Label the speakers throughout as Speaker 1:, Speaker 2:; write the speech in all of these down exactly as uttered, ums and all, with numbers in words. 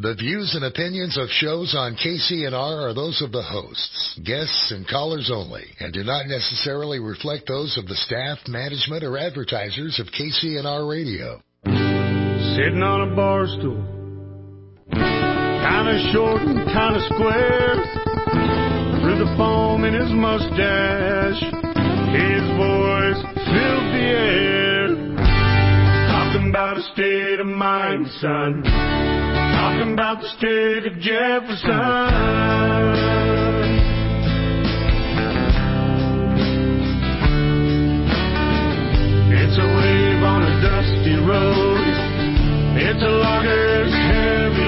Speaker 1: The views and opinions of shows on K C N R are those of the hosts, guests, and callers only, and do not necessarily reflect those of the staff, management, or advertisers of K C N R Radio.
Speaker 2: Sitting on a bar stool, kind of short and kind of square, through the foam in his mustache, his voice filled the air, talking about a state of mind, son. Talking about the state of Jefferson. It's a wave on a dusty road. It's a logger's heavy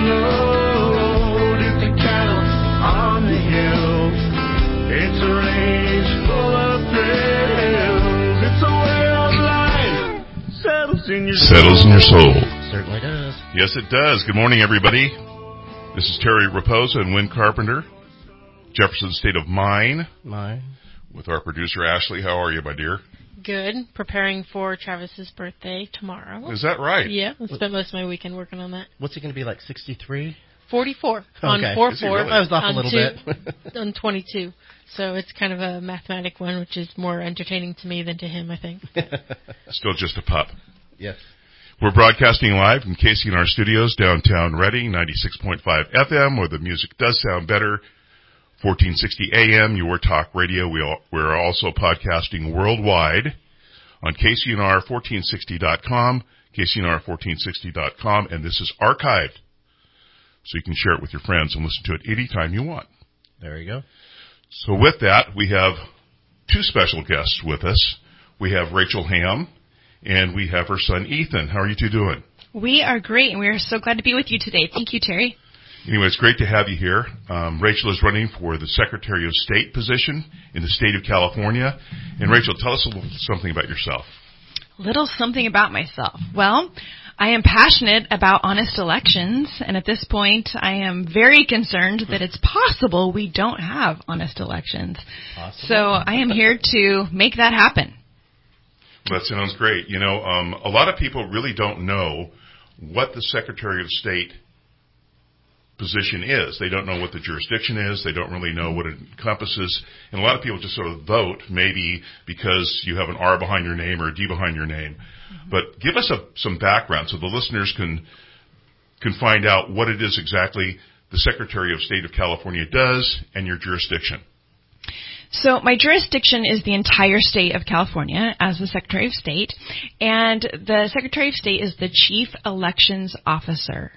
Speaker 2: load. It's a cattle on the hill. It's a range full of thrills. It's a way of life settles in your
Speaker 3: settles in your soul.
Speaker 4: Certainly does.
Speaker 3: Yes, it does. Good morning, everybody. This is Terry Raposa and Wynn Carpenter, Jefferson State of Mind.
Speaker 4: Mine.
Speaker 3: With our producer, Ashley. How are you, my dear?
Speaker 5: Good. Preparing for Travis's birthday tomorrow.
Speaker 3: Is that right?
Speaker 5: Yeah. I spent most of my weekend working on that.
Speaker 4: What's he going to be, like sixty-three?
Speaker 5: forty-four.
Speaker 4: Okay.
Speaker 5: On four four.
Speaker 3: Really?
Speaker 4: I was off
Speaker 5: on
Speaker 4: a little
Speaker 5: two,
Speaker 4: bit.
Speaker 5: on twenty-two. So it's kind of a mathematic one, which is more entertaining to me than to him, I think.
Speaker 3: Still just a pup.
Speaker 4: Yes.
Speaker 3: We're broadcasting live from K C N R Studios, downtown Reading, ninety-six point five F M, where the music does sound better, fourteen sixty A M, your talk radio. We all, we're also podcasting worldwide on K C N R fourteen sixty dot com, K C N R fourteen sixty dot com, and this is archived, so you can share it with your friends and listen to it anytime you want.
Speaker 4: There you go.
Speaker 3: So with that, we have two special guests with us. We have Rachel Ham, and we have her son, Ethan. How are you two doing?
Speaker 6: We are great, and we are so glad to be with you today. Thank you, Terry.
Speaker 3: Anyway, it's great to have you here. Um, Rachel is running for the Secretary of State position in the state of California. And Rachel, tell us a little something about yourself.
Speaker 6: Little something about myself. Well, I am passionate about honest elections, and at this point, I am very concerned that it's possible we don't have honest elections.
Speaker 4: Possible.
Speaker 6: So I am here to make that happen.
Speaker 3: That sounds great. You know, um, a lot of people really don't know what the Secretary of State position is. They don't know what the jurisdiction is. They don't really know what it encompasses. And a lot of people just sort of vote, maybe because you have an R behind your name or a D behind your name. Mm-hmm. But give us a, some background so the listeners can can find out what it is exactly the Secretary of State of California does and your jurisdiction.
Speaker 6: So my jurisdiction is the entire state of California as the Secretary of State, and the Secretary of State is the Chief Elections Officer.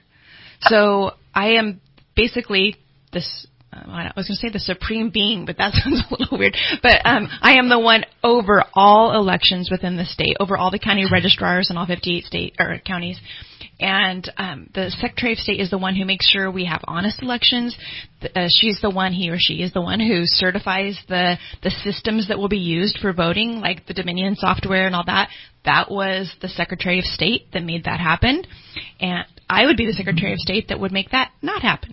Speaker 6: So I am basically this, uh, I was going to say the supreme being, but that sounds a little weird. But um, I am the one over all elections within the state, over all the county registrars in all fifty-eight state or counties. And um, the Secretary of State is the one who makes sure we have honest elections. Uh, she's the one, he or she is the one who certifies the, the systems that will be used for voting, like the Dominion software and all that. That was the Secretary of State that made that happen. And I would be the Secretary of State that would make that not happen.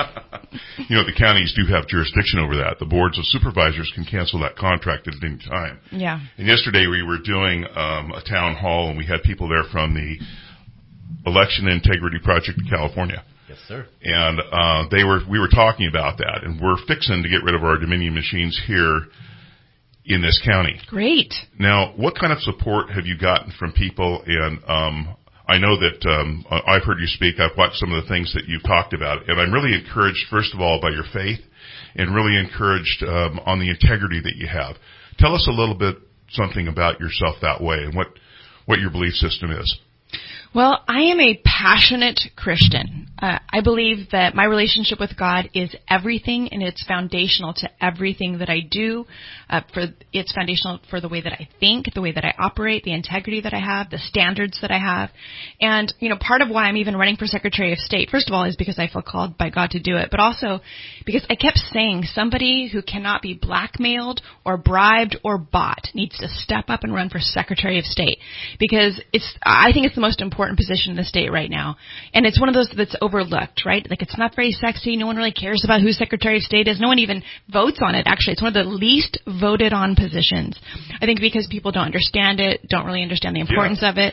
Speaker 3: You know, the counties do have jurisdiction over that. The boards of supervisors can cancel that contract at any time.
Speaker 6: Yeah.
Speaker 3: And yesterday we were doing um, a town hall, and we had people there from the Election Integrity Project of California.
Speaker 4: Yes, sir.
Speaker 3: And uh, they were we were talking about that, and we're fixing to get rid of our Dominion machines here in this county.
Speaker 6: Great.
Speaker 3: Now, what kind of support have you gotten from people? And um, I know that um, I've heard you speak. I've watched some of the things that you've talked about, and I'm really encouraged, first of all, by your faith, and really encouraged um, on the integrity that you have. Tell us a little bit something about yourself that way, and what what your belief system is.
Speaker 6: Well, I am a passionate Christian. Uh, I believe that my relationship with God is everything, and it's foundational to everything that I do. Uh, for it's foundational for the way that I think, the way that I operate, the integrity that I have, the standards that I have. And, you know, part of why I'm even running for Secretary of State, first of all, is because I feel called by God to do it, but also because I kept saying somebody who cannot be blackmailed or bribed or bought needs to step up and run for Secretary of State, because it's I think it's the most important position in the state right now. And it's one of those that's overlooked, right? Like, it's not very sexy. No one really cares about who Secretary of State is. No one even votes on it, actually. It's one of the least voted on positions. I think because people don't understand it, don't really understand the importance
Speaker 3: yeah.
Speaker 6: of it,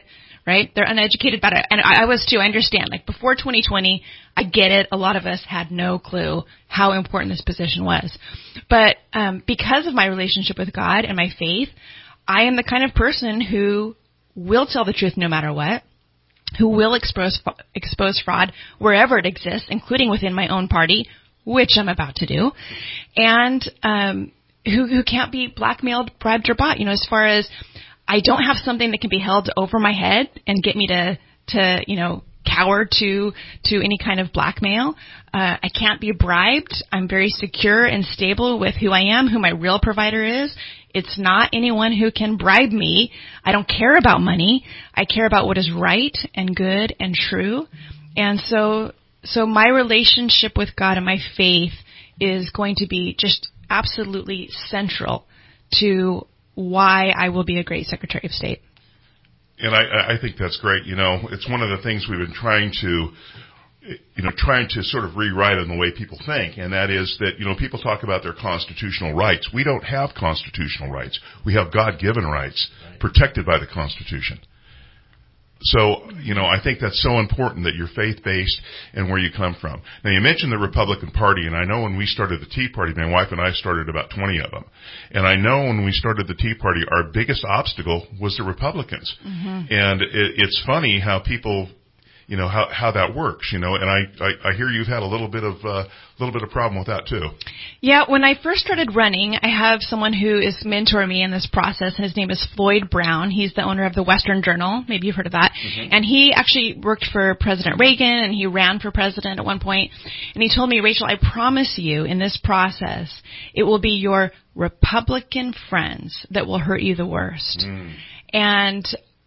Speaker 6: right? They're uneducated about it. And I, I was too. I understand. Like before twenty twenty, I get it. A lot of us had no clue how important this position was. But um, because of my relationship with God and my faith, I am the kind of person who will tell the truth no matter what, who will expose expose fraud wherever it exists, including within my own party, which I'm about to do, and um, who, who can't be blackmailed, bribed, or bought. You know, as far as I don't have something that can be held over my head and get me to, to you know, cower to to any kind of blackmail. Uh, I can't be bribed. I'm very secure and stable with who I am, who my real provider is. It's not anyone who can bribe me. I don't care about money. I care about what is right and good and true. And so, so my relationship with God and my faith is going to be just absolutely central to why I will be a great Secretary of State.
Speaker 3: And I, I think that's great. You know, it's one of the things we've been trying to, you know, trying to sort of rewrite in the way people think. And that is that, you know, people talk about their constitutional rights. We don't have constitutional rights. We have God-given rights protected by the Constitution. So, you know, I think that's so important that you're faith-based and where you come from. Now, you mentioned the Republican Party, and I know when we started the Tea Party, my wife and I started about twenty of them. And I know when we started the Tea Party, our biggest obstacle was the Republicans. Mm-hmm. And it, it's funny how people, you know, how, how that works, you know, and I, I, I hear you've had a little bit of, a uh, little bit of problem with that too.
Speaker 6: Yeah, when I first started running, I have someone who is mentoring me in this process, and his name is Floyd Brown. He's the owner of the Western Journal. Maybe you've heard of that. Mm-hmm. And he actually worked for President Reagan, and he ran for president at one point. And he told me, Rachel, I promise you in this process, it will be your Republican friends that will hurt you the worst. Mm. And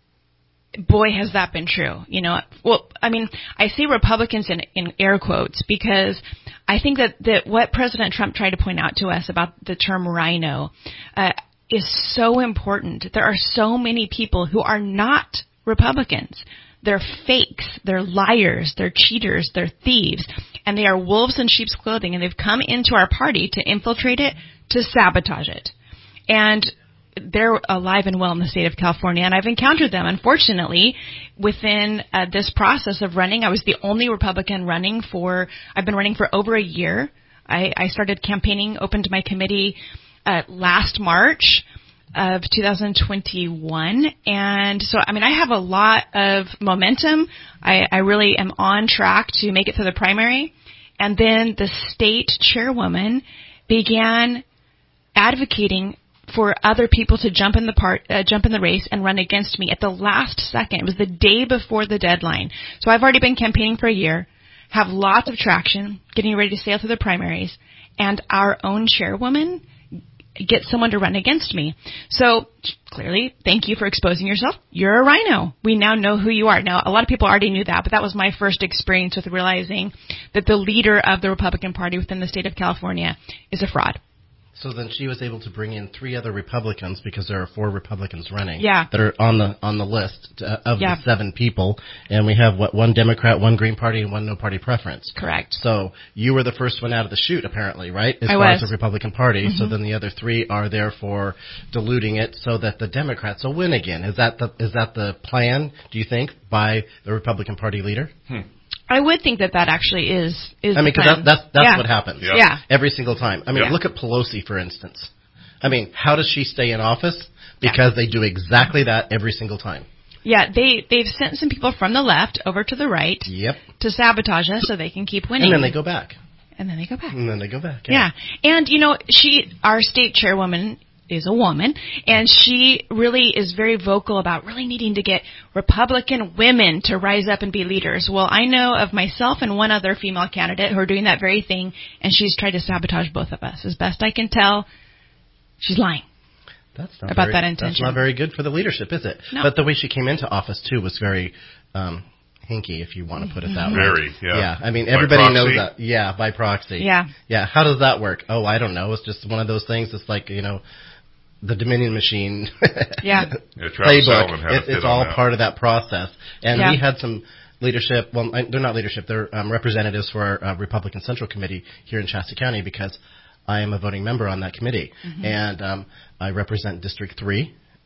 Speaker 6: boy, has that been true. You know, well, I mean, I say Republicans in, in air quotes because I think that, that what President Trump tried to point out to us about the term rhino uh, is so important. There are so many people who are not Republicans. They're fakes, they're liars, they're cheaters, they're thieves, and they are wolves in sheep's clothing, and they've come into our party to infiltrate it, to sabotage it. And they're alive and well in the state of California, and I've encountered them. Unfortunately, within uh, this process of running, I was the only Republican running for, I've been running for over a year. I, I started campaigning, opened my committee uh, last March of two thousand twenty-one, and so, I mean, I have a lot of momentum. I, I really am on track to make it through the primary, and then the state chairwoman began advocating for other people to jump in the part, uh, jump in the race and run against me at the last second. It was the day before the deadline. So I've already been campaigning for a year, have lots of traction, getting ready to sail through the primaries, and our own chairwoman gets someone to run against me. So clearly, thank you for exposing yourself. You're a rhino. We now know who you are. Now, a lot of people already knew that, but that was my first experience with realizing that the leader of the Republican Party within the state of California is a fraud.
Speaker 4: So then she was able to bring in three other Republicans because there are four Republicans running
Speaker 6: yeah.
Speaker 4: that are on the on the list uh, of
Speaker 6: yeah.
Speaker 4: the seven people, and we have what one Democrat, one Green Party, and one No Party Preference.
Speaker 6: Correct.
Speaker 4: So you were the first one out of the chute, apparently, right? As
Speaker 6: I
Speaker 4: far
Speaker 6: was.
Speaker 4: as the Republican Party.
Speaker 6: Mm-hmm.
Speaker 4: So then the other three are there for diluting it so that the Democrats will win again. Is that the is that the plan? Do you think by the Republican Party leader?
Speaker 3: Hmm.
Speaker 6: I would think that that actually is is.
Speaker 4: I mean, because that's that's, that's
Speaker 6: yeah.
Speaker 4: what happens.
Speaker 3: Yeah.
Speaker 6: yeah.
Speaker 4: Every single time. I mean,
Speaker 3: Yeah.
Speaker 4: look at Pelosi, for instance. I mean, how does she stay in office? Because yeah. they do exactly that every single time.
Speaker 6: Yeah, they they've sent some people from the left over to the right.
Speaker 4: Yep.
Speaker 6: To sabotage us so they can keep winning.
Speaker 4: And then they go back.
Speaker 6: And then they go back.
Speaker 4: And then they go back. Yeah.
Speaker 6: yeah. And you know, she, our state chairwoman, is a woman, and she really is very vocal about really needing to get Republican women to rise up and be leaders. Well, I know of myself and one other female candidate who are doing that very thing, and she's tried to sabotage both of us. As best I can tell, she's lying.
Speaker 4: That's not
Speaker 6: about
Speaker 4: very,
Speaker 6: that intention.
Speaker 4: That's not very good for the leadership, is it?
Speaker 6: No.
Speaker 4: But the way she came into office, too, was very um, hinky, if you want to put it that way.
Speaker 3: Very, yeah.
Speaker 4: Yeah, I mean,
Speaker 3: By
Speaker 4: everybody
Speaker 3: proxy?
Speaker 4: knows that. Yeah, by proxy.
Speaker 6: Yeah.
Speaker 4: Yeah, how does that work? Oh, I don't know. It's just one of those things. It's like, you know, the Dominion machine
Speaker 6: yeah.
Speaker 3: yeah, Travis
Speaker 4: playbook.
Speaker 3: Sullivan had
Speaker 4: It,
Speaker 3: a
Speaker 4: it's
Speaker 3: fit on
Speaker 4: all
Speaker 3: that.
Speaker 4: part of that process. And
Speaker 6: Yeah.
Speaker 4: we had some leadership. Well, I- they're not leadership. They're um, representatives for our uh, Republican Central Committee here in Shasta County because I am a voting member on that committee. Mm-hmm. And um, I represent District three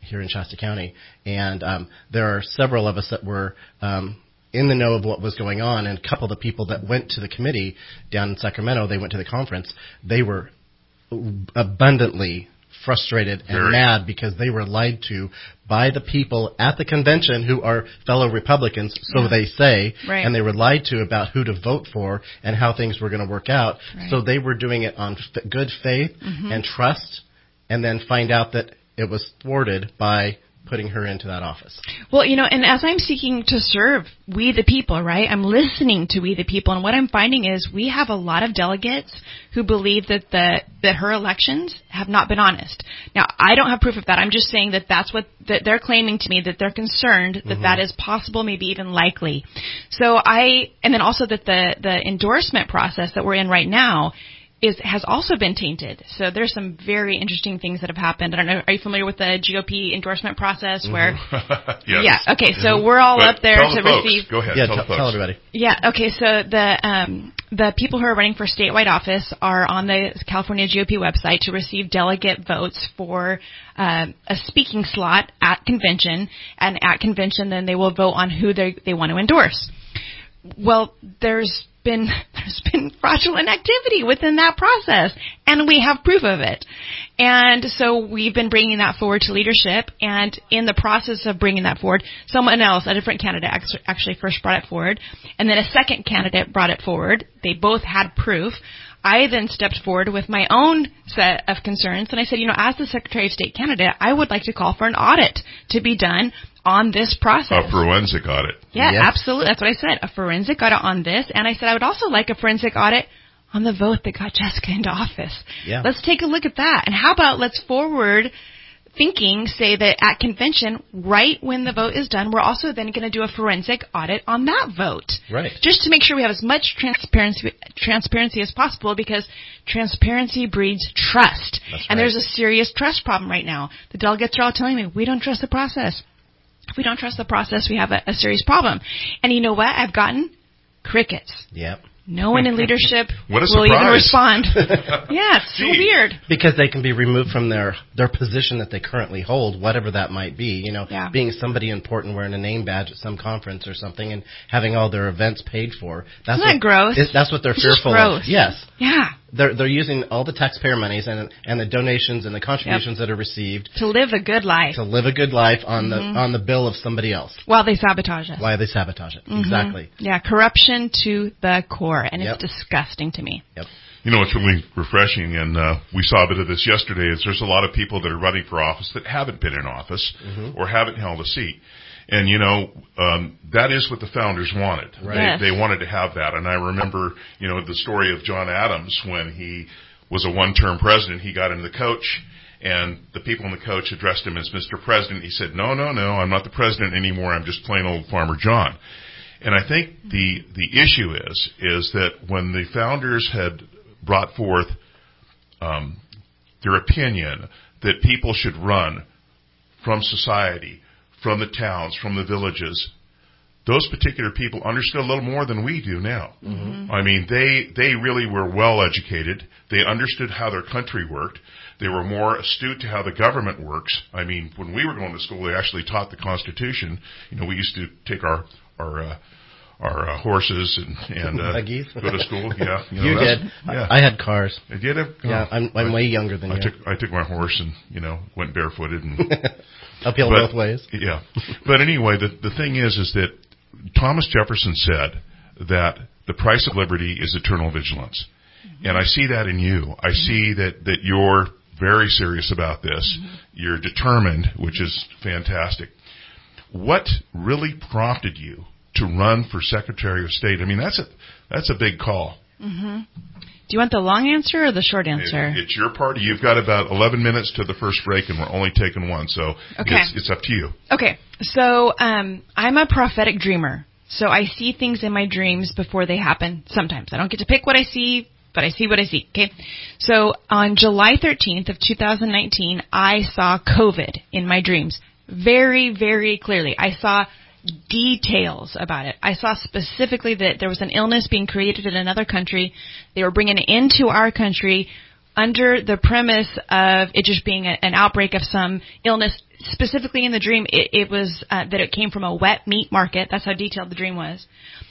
Speaker 4: here in Shasta County, and um, there are several of us that were um, in the know of what was going on, and a couple of the people that went to the committee down in Sacramento, they went to the conference, they were abundantly frustrated and
Speaker 3: Very.
Speaker 4: mad because they were lied to by the people at the convention who are fellow Republicans, so
Speaker 6: Yeah.
Speaker 4: they say,
Speaker 6: Right.
Speaker 4: and they were lied to about who to vote for and how things were going to work out.
Speaker 6: Right.
Speaker 4: So they were doing it on f- good faith
Speaker 6: Mhm.
Speaker 4: and trust, and then find out that it was thwarted by putting her into that office.
Speaker 6: Well, you know, and as I'm seeking to serve we the people, right, I'm listening to we the people, and what I'm finding is we have a lot of delegates who believe that the that her elections have not been honest. Now, I don't have proof of that. I'm just saying that that's what that they're claiming to me, that they're concerned that
Speaker 4: Mhm.
Speaker 6: that is possible, maybe even likely. So I, and then also that the the endorsement process that we're in right now is has also been tainted. So there's some very interesting things that have happened. I don't know. Are you familiar with the G O P endorsement process? Where,
Speaker 3: yes.
Speaker 6: yeah, okay. So we're all
Speaker 3: But
Speaker 6: up there
Speaker 3: tell
Speaker 6: to
Speaker 3: the folks.
Speaker 6: receive.
Speaker 3: Go ahead.
Speaker 4: Yeah,
Speaker 3: tell,
Speaker 4: t-
Speaker 3: the folks.
Speaker 4: tell everybody.
Speaker 6: Yeah. Okay. So the um, the people who are running for statewide office are on the California G O P website to receive delegate votes for um, a speaking slot at convention, and at convention, then they will vote on who they they want to endorse. Well, there's been there's been fraudulent activity within that process, and we have proof of it. And so we've been bringing that forward to leadership, and in the process of bringing that forward, someone else, a different candidate, actually first brought it forward, and then a second candidate brought it forward. They both had proof. I then stepped forward with my own set of concerns, and I said, you know, as the Secretary of State candidate, I would like to call for an audit to be done on this process.
Speaker 3: A forensic audit.
Speaker 6: Yeah,
Speaker 4: Yes.
Speaker 6: absolutely. That's what I said. A forensic audit on this. And I said I would also like a forensic audit on the vote that got Jessica into office.
Speaker 4: Yeah.
Speaker 6: Let's take a look at that. And how about let's forward thinking, say that at convention, right when the vote is done, we're also then going to do a forensic audit on that vote.
Speaker 4: Right.
Speaker 6: Just to make sure we have as much transparency transparency as possible, because transparency breeds trust.
Speaker 4: That's
Speaker 6: And
Speaker 4: right.
Speaker 6: there's a serious trust problem right now. The delegates are all telling me, we don't trust the process. If we don't trust the process, we have a, a serious problem. And you know what? I've gotten crickets.
Speaker 4: Yep.
Speaker 6: No one in leadership
Speaker 3: What a
Speaker 6: will even
Speaker 3: surprise.
Speaker 6: respond. Yeah, it's so
Speaker 3: Gee.
Speaker 6: weird.
Speaker 4: Because they can be removed from their, their position that they currently hold, whatever that might be. You know,
Speaker 6: Yeah.
Speaker 4: being somebody important wearing a name badge at some conference or something and having all their events paid for. That's
Speaker 6: Isn't that
Speaker 4: what,
Speaker 6: gross?
Speaker 4: it- that's what they're
Speaker 6: It's just
Speaker 4: fearful
Speaker 6: gross.
Speaker 4: of. Yes.
Speaker 6: Yeah.
Speaker 4: They're, they're using all the taxpayer monies and, and the donations and the contributions that are received
Speaker 6: To live a good life
Speaker 4: to live a good life on
Speaker 6: Mm-hmm.
Speaker 4: the on the bill of somebody else.
Speaker 6: while they sabotage us.
Speaker 4: Why they sabotage it.
Speaker 6: Mhm.
Speaker 4: Exactly.
Speaker 6: Yeah, corruption to the core. And
Speaker 4: Yep.
Speaker 6: it's disgusting to me.
Speaker 4: Yep.
Speaker 3: You know, it's really refreshing, and uh, we saw a bit of this yesterday, is there's a lot of people that are running for office that haven't been in office
Speaker 4: Mm-hmm.
Speaker 3: or haven't held a seat. And, you know, um, that is what the founders wanted.
Speaker 4: Right.
Speaker 6: Yes.
Speaker 3: They, they wanted to have that. And I remember, you know, the story of John Adams when he was a one-term president. He got into the coach, and the people in the coach addressed him as Mister President. He said, no, no, no, I'm not the president anymore. I'm just plain old Farmer John. And I think the the issue is is that when the founders had brought forth um, their opinion that people should run from society, from the towns, from the villages, those particular people understood a little more than we do now. Mm-hmm. I mean, they they really were well educated. They understood how their country worked. They were more astute to how the government works. I mean, when we were going to school, they actually taught the Constitution. You know, we used to take our our uh, our uh, horses and and uh,
Speaker 4: Buggies.
Speaker 3: go to school. Yeah,
Speaker 4: You,
Speaker 3: know, that's-
Speaker 4: did.
Speaker 3: Yeah,
Speaker 4: I had cars.
Speaker 3: I did it.
Speaker 4: Yeah, I'm, I'm way younger than
Speaker 3: I
Speaker 4: you.
Speaker 3: took I took my horse and you know went barefooted and
Speaker 4: Uphill
Speaker 3: but-
Speaker 4: both ways.
Speaker 3: yeah. But anyway, the the thing is, is that Thomas Jefferson said that the price of liberty is eternal vigilance, mm-hmm. and I see that in you. I mm-hmm. see that that you're very serious about this. Mm-hmm. You're determined, which is fantastic. What really prompted you to run for Secretary of State? I mean, that's a that's a big call.
Speaker 6: Mm-hmm. Do you want the long answer or the short answer?
Speaker 3: It, it's your party. You've got about eleven minutes to the first break, and we're only taking one, so
Speaker 6: Okay.
Speaker 3: it's, it's up to you.
Speaker 6: Okay, so um, I'm a prophetic dreamer. So I see things in my dreams before they happen sometimes. I don't get to pick what I see, but I see what I see, okay? So on July thirteenth of two thousand nineteen, I saw COVID in my dreams very, very clearly. I saw details about it. I saw specifically that there was an illness being created in another country. They were bringing it into our country under the premise of it just being a, an outbreak of some illness specifically in the dream, it, it was uh, that it came from a wet meat market. That's how detailed the dream was.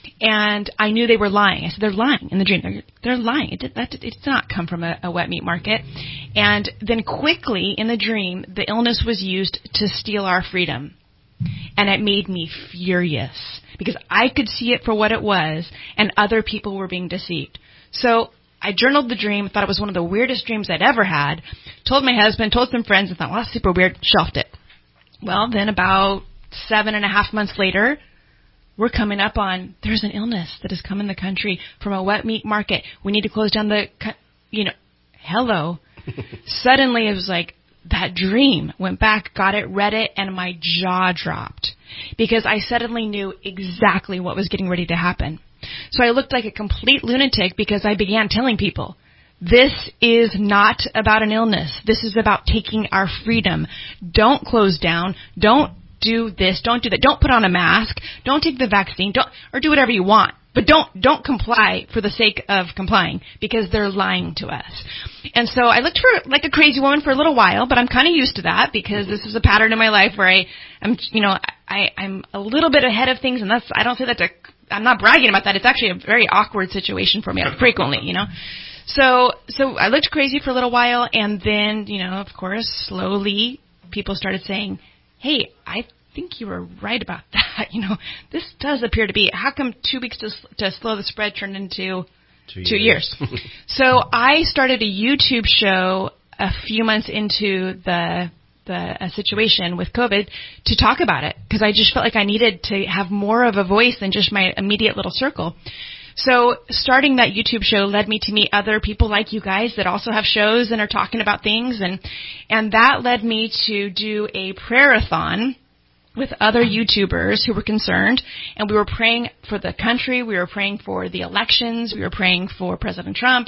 Speaker 6: And I knew they were lying. I said, they're lying in the dream. They're, they're lying. It did, that did, it did not come from a, a wet meat market. And then quickly in the dream, the illness was used to steal our freedom. And it made me furious because I could see it for what it was and other people were being deceived. So I journaled the dream, thought it was one of the weirdest dreams I'd ever had, told my husband, told some friends, and thought, well, that's super weird, shelved it. Well, then about seven and a half months later, we're coming up on, there's an illness that has come in the country from a wet meat market. We need to close down the, you know, hello. Suddenly it was like, that dream, went back, got it, read it, and my jaw dropped because I suddenly knew exactly what was getting ready to happen. So I looked like a complete lunatic because I began telling people, this is not about an illness. This is about taking our freedom. Don't close down. Don't do this. Don't do that. Don't put on a mask. Don't take the vaccine. Don't, or do whatever you want. But don't, don't comply for the sake of complying because they're lying to us. And so I looked for like a crazy woman for a little while, but I'm kind of used to that because this is a pattern in my life where I, I'm, you know, I, I'm a little bit ahead of things, and that's, I don't say that to, I'm not bragging about that. It's actually a very awkward situation for me frequently, you know. So, so I looked crazy for a little while, and then, you know, of course, slowly people started saying, hey, I think you were right about that. You know, this does appear to be. How come two weeks to, to slow the spread turned into two, two years? years? So I started a YouTube show a few months into the the uh, situation with COVID to talk about it because I just felt like I needed to have more of a voice than just my immediate little circle. So starting that YouTube show led me to meet other people like you guys that also have shows and are talking about things, and and that led me to do a prayer-a-thon with other YouTubers who were concerned, and we were praying for the country, we were praying for the elections, we were praying for President Trump,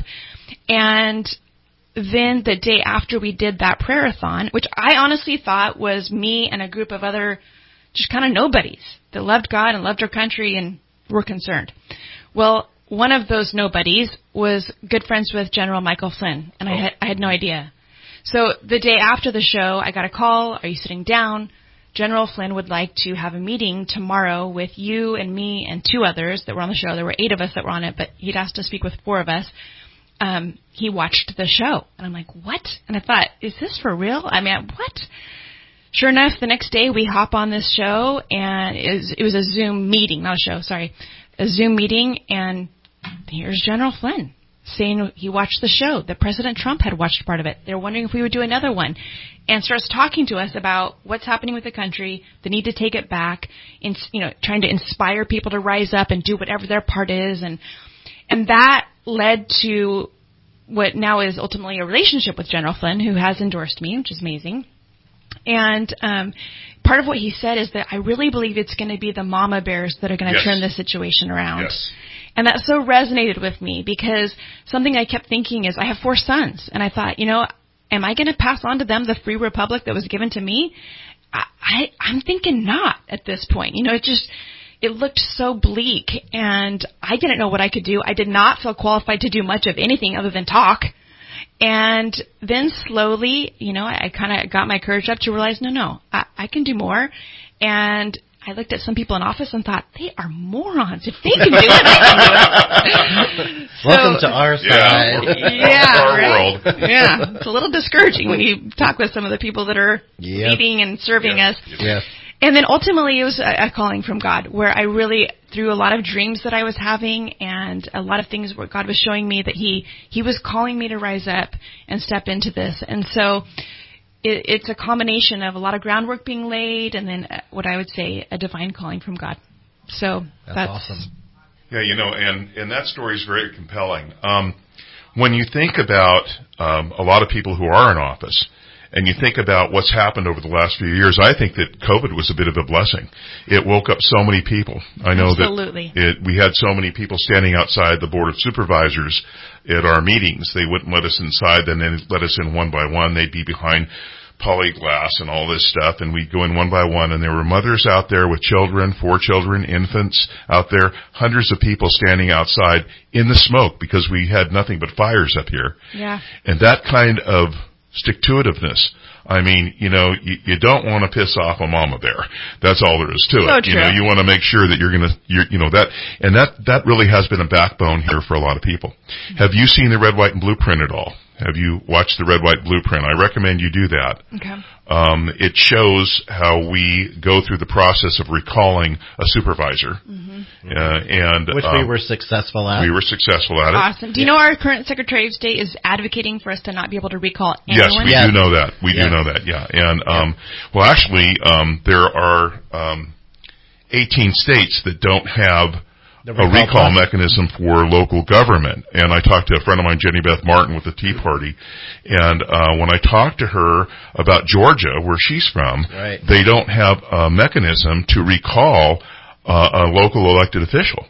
Speaker 6: and then the day after we did that prayer-a-thon, which I honestly thought was me and a group of other just kind of nobodies that loved God and loved our country and were concerned. Well, one of those nobodies was good friends with General Michael Flynn, and I had, I had no idea. So the day after the show, I got a call, are you sitting down? General Flynn would like to have a meeting tomorrow with you and me and two others that were on the show. There were eight of us that were on it, but he'd asked to speak with four of us. Um, he watched the show. And I'm like, what? And I thought, is this for real? I mean, what? Sure enough, the next day we hop on this show, and it was, it was a Zoom meeting, not a show, sorry, a Zoom meeting, and here's General Flynn saying he watched the show, that President Trump had watched part of it. They were wondering if we would do another one, and starts talking to us about what's happening with the country, the need to take it back, in, you know, trying to inspire people to rise up and do whatever their part is, and and that led to what now is ultimately a relationship with General Flynn, who has endorsed me, which is amazing. And um, part of what he said is that I really believe it's going to be the mama bears that are going to yes. turn this situation around. Yes. And that so resonated with me because something I kept thinking is I have four sons. And I thought, you know, am I going to pass on to them the free republic that was given to me? I, I, I'm thinking not at this point. You know, it just, it looked so bleak. And I didn't know what I could do. I did not feel qualified to do much of anything other than talk. And then slowly, you know, I, I kind of got my courage up to realize, no, no, I, I can do more. And I looked at some people in office and thought, they are morons. If they can do it, I can do it. So,
Speaker 4: welcome to our side.
Speaker 3: Yeah,
Speaker 6: yeah
Speaker 3: our
Speaker 6: right?
Speaker 3: world.
Speaker 6: Yeah, it's a little discouraging when you talk with some of the people that are yep. leading and serving
Speaker 3: yep.
Speaker 6: us.
Speaker 4: Yes.
Speaker 6: And then ultimately it was a, a calling from God where I really, through a lot of dreams that I was having and a lot of things where God was showing me that he, he was calling me to rise up and step into this. And so it, it's a combination of a lot of groundwork being laid and then what I would say a divine calling from God. So
Speaker 4: that's,
Speaker 6: that's
Speaker 4: awesome.
Speaker 3: Yeah, you know, and, and that story is very compelling. Um, when you think about um, a lot of people who are in office, and you think about what's happened over the last few years, I think that COVID was a bit of a blessing. It woke up so many people. I know
Speaker 6: Absolutely.
Speaker 3: that it, we had so many people standing outside the Board of Supervisors at our meetings. They wouldn't let us inside, then they'd let us in one by one. They'd be behind polyglass and all this stuff, and we'd go in one by one, and there were mothers out there with children, four children, infants out there, hundreds of people standing outside in the smoke because we had nothing but fires up here.
Speaker 6: Yeah.
Speaker 3: And that kind of stick-to-itiveness. I mean, you know, you, you don't want to piss off a mama bear. That's all there is to
Speaker 6: So
Speaker 3: it.
Speaker 6: true.
Speaker 3: You know, you want to make sure that you're going to, you're, you know, that, and that, that really has been a backbone here for a lot of people. Mm-hmm. Have you seen the Red, White, and Blueprint at all? Have you watched the Red, White, Blueprint? I recommend you do that.
Speaker 6: Okay.
Speaker 3: Um, it shows how we go through the process of recalling a supervisor. Mm-hmm. Uh, and
Speaker 4: Which
Speaker 3: um,
Speaker 4: we were successful at.
Speaker 3: We were successful at it.
Speaker 6: Awesome. Do you know our current Secretary of State is advocating for us to not be able to recall anyone?
Speaker 3: Yes, we
Speaker 4: Yes.
Speaker 3: do know that. We
Speaker 4: Yes.
Speaker 3: do know that, yeah. And, um, well, actually, um, there are um, eighteen states that don't have
Speaker 4: The
Speaker 3: a
Speaker 4: recall
Speaker 3: recall
Speaker 4: process.
Speaker 3: mechanism for local government. And I talked to a friend of mine, Jenny Beth Martin, with the Tea Party. And uh, when I talked to her about Georgia, where she's from,
Speaker 4: Right.
Speaker 3: they don't have a mechanism to recall uh, a local elected official.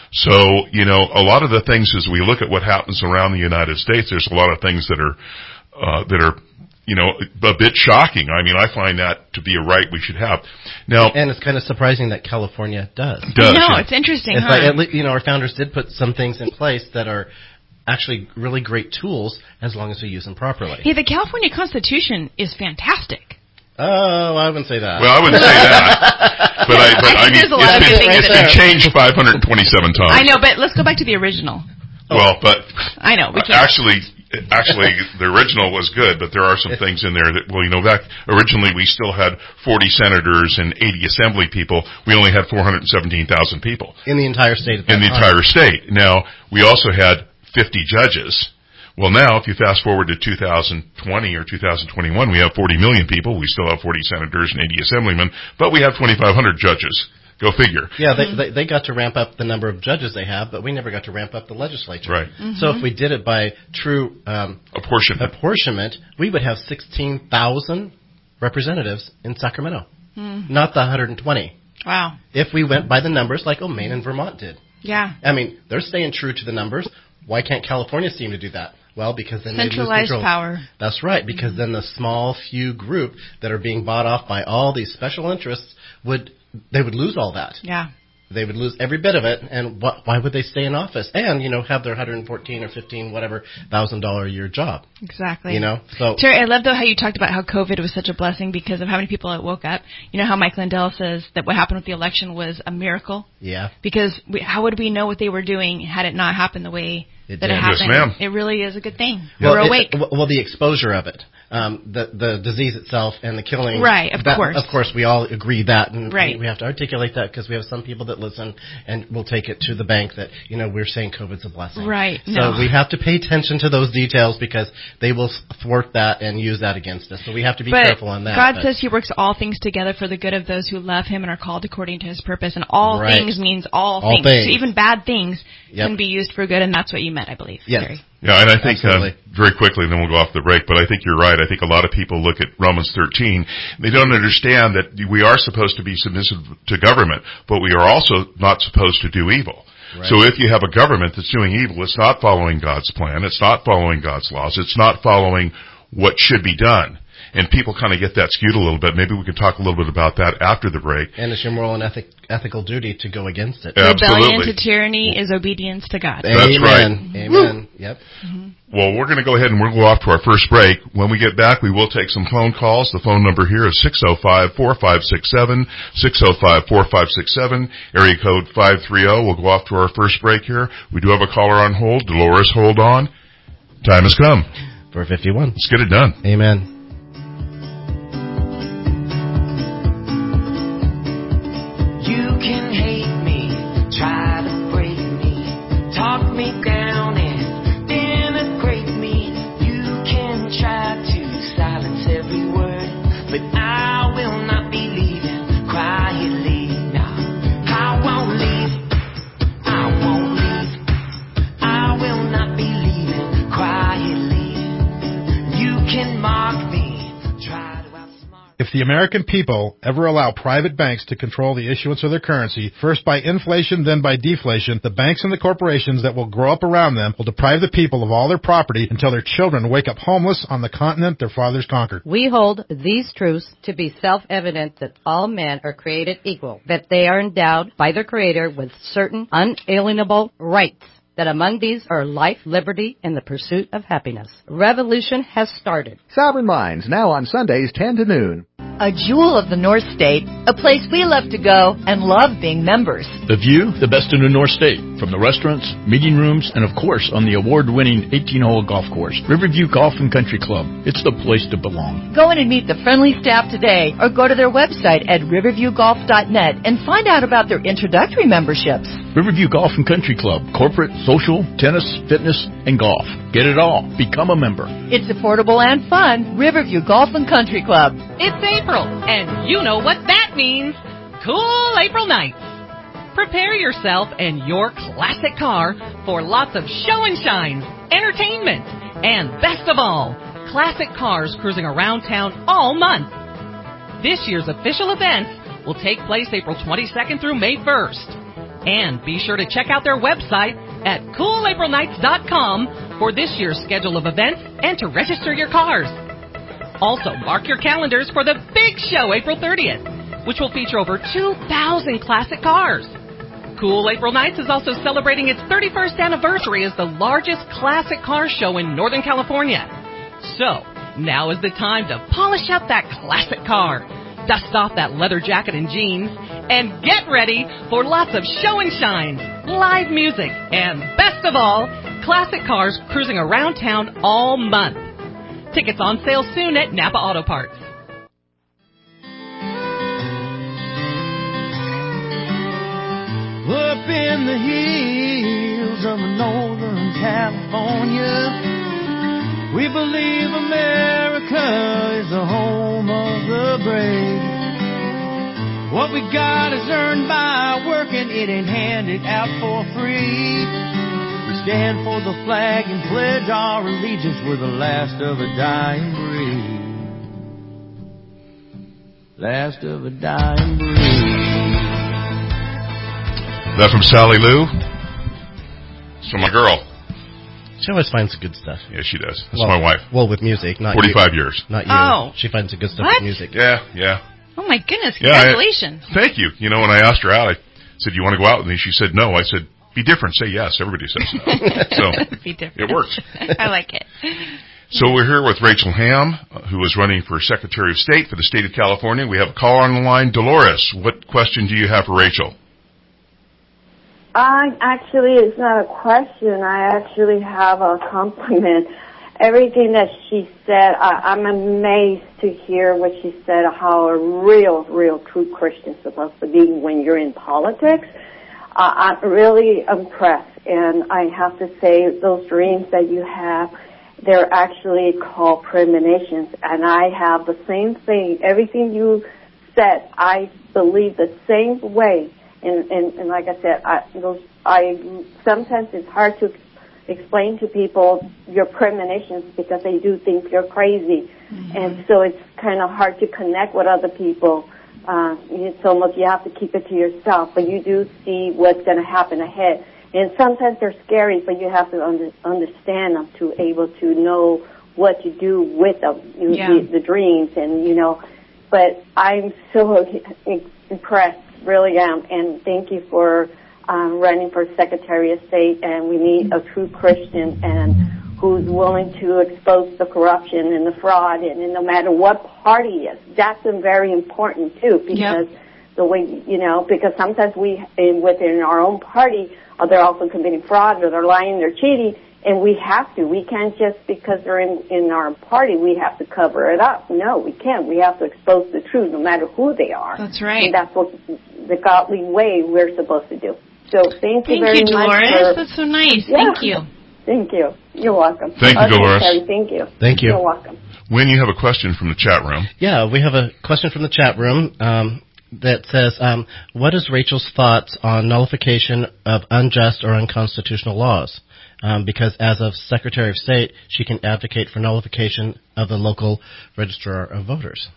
Speaker 3: So, you know, a lot of the things as we look at what happens around the United States, there's a lot of things that are, uh, that are, you know, a bit shocking. I mean, I find that to be a right we should have. Now,
Speaker 4: And it's kind of surprising that California does.
Speaker 3: does,
Speaker 6: No,
Speaker 3: yeah.
Speaker 6: it's interesting,
Speaker 4: It's
Speaker 6: huh?
Speaker 4: like, at least, you know, our founders did put some things in place that are actually really great tools as long as we use them properly.
Speaker 6: Hey, the California Constitution is fantastic.
Speaker 4: Oh, I wouldn't say that.
Speaker 3: Well, I wouldn't say that, but I, but
Speaker 6: I
Speaker 3: I,
Speaker 6: think
Speaker 3: mean,
Speaker 6: there's a lot
Speaker 3: it's
Speaker 6: of
Speaker 3: been,
Speaker 6: good things
Speaker 3: it's
Speaker 6: in
Speaker 3: been
Speaker 6: there.
Speaker 3: changed five hundred twenty-seven times.
Speaker 6: I know, but let's go back to the original.
Speaker 3: Well, but
Speaker 6: I know. We can't.
Speaker 3: actually, actually, the original was good, but there are some things in there that, well, you know, back originally we still had forty senators and eighty assembly people. We only had four hundred seventeen thousand people
Speaker 4: in the entire state of
Speaker 3: in the entire state. Now, we also had fifty judges. Well, now, if you fast forward to two thousand twenty or two thousand twenty-one, we have forty million people. We still have forty senators and eighty assemblymen, but we have twenty-five hundred judges. Go figure.
Speaker 4: Yeah, they, they they got to ramp up the number of judges they have, but we never got to ramp up the legislature.
Speaker 3: Right.
Speaker 6: Mm-hmm.
Speaker 4: So if we did it by true um,
Speaker 3: Apportionment.
Speaker 4: apportionment, we would have sixteen thousand representatives in Sacramento,
Speaker 6: Mm.
Speaker 4: not the one hundred twenty.
Speaker 6: Wow.
Speaker 4: If we went by the numbers like oh, Maine and Vermont did.
Speaker 6: Yeah.
Speaker 4: I mean, they're staying true to the numbers. Why can't California seem to do that? Well, because then they lose
Speaker 6: Centralized
Speaker 4: control.
Speaker 6: power.
Speaker 4: That's right, because then the small few group that are being bought off by all these special interests would they would lose all that.
Speaker 6: Yeah.
Speaker 4: They would lose every bit of it, and what, why would they stay in office and you know have their one hundred fourteen or fifteen whatever thousand dollar a year job?
Speaker 6: Exactly.
Speaker 4: You know, so
Speaker 6: Terry, I love though how you talked about how COVID was such a blessing because of how many people it woke up. You know how Mike Lindell says that what happened with the election was a miracle
Speaker 4: yeah,
Speaker 6: because we, how would we know what they were doing had it not happened the way
Speaker 4: It
Speaker 6: that
Speaker 4: did.
Speaker 6: it
Speaker 3: Yes,
Speaker 6: happened?
Speaker 3: ma'am.
Speaker 6: It really is a good thing.
Speaker 4: well,
Speaker 6: We're
Speaker 4: it-
Speaker 6: awake.
Speaker 4: well, the exposure of it, um, the the disease itself, and the killing.
Speaker 6: Right, of
Speaker 4: that-
Speaker 6: course.
Speaker 4: Of course, we all agree that, and
Speaker 6: Right.
Speaker 4: we, we have to articulate that because we have some people that listen and will take it to the bank that you know we're saying COVID's a blessing.
Speaker 6: Right,
Speaker 4: So
Speaker 6: no.
Speaker 4: we have to pay attention to those details because they will thwart that and use that against us. So we have to be
Speaker 6: But
Speaker 4: careful on that.
Speaker 6: God
Speaker 4: but-
Speaker 6: says He works all things together for the good of those who love Him and are called according to His purpose. And all
Speaker 4: Right.
Speaker 6: things means all,
Speaker 4: All
Speaker 6: things.
Speaker 4: things.
Speaker 6: So even bad things
Speaker 4: Yep.
Speaker 6: can be used for good, and that's what you meant, I believe.
Speaker 4: Yes.
Speaker 6: Terry.
Speaker 3: Yeah, and I think uh,
Speaker 4: Absolutely.
Speaker 3: very quickly, then we'll go off the break, but I think you're right. I think a lot of people look at Romans thirteen. They don't understand that we are supposed to be submissive to government, but we are also not supposed to do evil.
Speaker 4: Right.
Speaker 3: So if you have a government that's doing evil, it's not following God's plan, it's not following God's laws, it's not following what should be done. And people kind of get that skewed a little bit. Maybe we can talk a little bit about that after the break.
Speaker 4: and it's your moral and ethic, ethical duty to go against it.
Speaker 3: Yeah.
Speaker 6: Rebellion
Speaker 3: Absolutely.
Speaker 6: to tyranny is obedience to God.
Speaker 3: That's
Speaker 4: Amen.
Speaker 3: right.
Speaker 4: Amen. Yep.
Speaker 3: Well, we're going to go ahead and we'll go off to our first break. When we get back, we will take some phone calls. The phone number here is six oh five, four five six seven, six oh five, four five six seven, area code five three zero. We'll go off to our first break here. We do have a caller on hold. Dolores, hold on. Time has come.
Speaker 4: For fifty-one.
Speaker 3: Let's get it done.
Speaker 4: Amen.
Speaker 7: You can hate me, try to break me, talk me down and denigrate me. You can try to silence every word, but I will not be leaving quietly. Now, I won't leave, I won't leave, I will not be leaving quietly. You can mock me, try to outsmart.
Speaker 8: If the American people ever allow private banks to control the issuance of their currency, first by inflation, then by deflation, the banks and the corporations that will grow up around them will deprive the people of all their property until their children wake up homeless on the continent their fathers conquered.
Speaker 9: We hold these truths to be self-evident that all men are created equal, that they are endowed by their Creator with certain unalienable rights, that among these are life, liberty, and the pursuit of happiness. Revolution has started.
Speaker 10: Sovereign Minds, now on Sundays, ten to noon.
Speaker 11: A jewel of the North State, a place we love to go and love being members.
Speaker 12: The view, the best in the North State, from the restaurants, meeting rooms, and of course on the award-winning eighteen-hole golf course, Riverview Golf and Country Club. It's the place to belong.
Speaker 11: Go in and meet the friendly staff today or go to their website at riverview golf dot net and find out about their introductory memberships.
Speaker 12: Riverview Golf and Country Club, corporate, social, tennis, fitness, and golf. Get it all. Become a member.
Speaker 11: It's affordable and fun. Riverview Golf and Country Club.
Speaker 13: It's April, and you know what that means. Cool April nights. Prepare yourself and your classic car for lots of show and shines, entertainment, and best of all, classic cars cruising around town all month. This year's official events will take place April twenty-second through May first. And be sure to check out their website at cool april nights dot com for this year's schedule of events and to register your cars. Also, mark your calendars for the big show April thirtieth, which will feature over two thousand classic cars. Cool April Nights is also celebrating its thirty-first anniversary as the largest classic car show in Northern California. So, now is the time to polish up that classic car, dust off that leather jacket and jeans, and get ready for lots of show and shines, live music, and best of all, classic cars cruising around town all month. Tickets on sale soon at Napa Auto Parts.
Speaker 2: Up in the hills of Northern California, we believe America is the home of the brave. What we got is earned by working, it ain't handed out for free. We stand for the flag and pledge our allegiance, we're the last of a dying breed. Last of a dying breed.
Speaker 3: That from Sally Lou? So my girl.
Speaker 4: She always finds the good stuff.
Speaker 3: Yeah, she does. That's
Speaker 4: well,
Speaker 3: my wife.
Speaker 4: Well, with music, not
Speaker 3: forty-five
Speaker 4: you.
Speaker 3: years.
Speaker 4: Not you.
Speaker 5: Oh.
Speaker 4: She finds the good stuff
Speaker 5: What?
Speaker 4: with music.
Speaker 3: Yeah, yeah.
Speaker 5: Oh my goodness!
Speaker 3: Yeah,
Speaker 5: Congratulations.
Speaker 3: I, thank you. You know, when I asked her out, I said, "You want to go out with me?" She said, "No." I said, "Be different. Say yes." Everybody says no. So
Speaker 5: Be different.
Speaker 3: it works.
Speaker 5: I like it.
Speaker 3: So we're here with Rachel Hamm, who is running for Secretary of State for the state of California. We have a caller on the line. Dolores, what question do you have for Rachel?
Speaker 14: I actually, it's not a question. I actually have a compliment. Everything that she said, I, I'm amazed to hear what she said, how a real, real true Christian is supposed to be when you're in politics. Uh, I'm really impressed, and I have to say those dreams that you have, they're actually called premonitions, and I have the same thing. Everything you said, I believe the same way. And, and, and like I said, I, those, I sometimes it's hard to explain to people your premonitions because they do think you're crazy, mm-hmm. and so it's kind of hard to connect with other people. Uh, it's almost you have to keep it to yourself, but you do see what's going to happen ahead. And sometimes they're scary, but you have to under, understand them to able to know what to do with them, you,
Speaker 5: yeah.
Speaker 14: the, the dreams, and you know. But I'm so impressed. Really am, and thank you for um, running for Secretary of State. And we need a true Christian and who's willing to expose the corruption and the fraud, and, and no matter what party he is. That's very important too, because yep. the way you know, because sometimes we in, within our own party, uh, they're also committing fraud or they're lying, they're cheating. And we have to. We can't just because they're in, in our party, we have to cover it up. No, we can't. We have to expose the truth no matter who they are.
Speaker 5: That's right.
Speaker 14: And that's what the godly way we're supposed to do. So thank you
Speaker 5: thank
Speaker 14: very
Speaker 5: you, Dolores.
Speaker 14: much. For,
Speaker 5: that's so nice.
Speaker 14: Yeah.
Speaker 5: Thank you.
Speaker 14: Thank you. You're welcome.
Speaker 3: Thank
Speaker 14: okay,
Speaker 3: you, Dolores.
Speaker 14: Terry, thank you.
Speaker 4: Thank you.
Speaker 14: You're welcome.
Speaker 3: When you have a question from the chat room.
Speaker 4: Yeah, we have a question from the chat room um, that says, um, what is Rachel's thoughts on nullification of unjust or unconstitutional laws? Um, because as of Secretary of State, she can advocate for nullification of the local registrar of voters.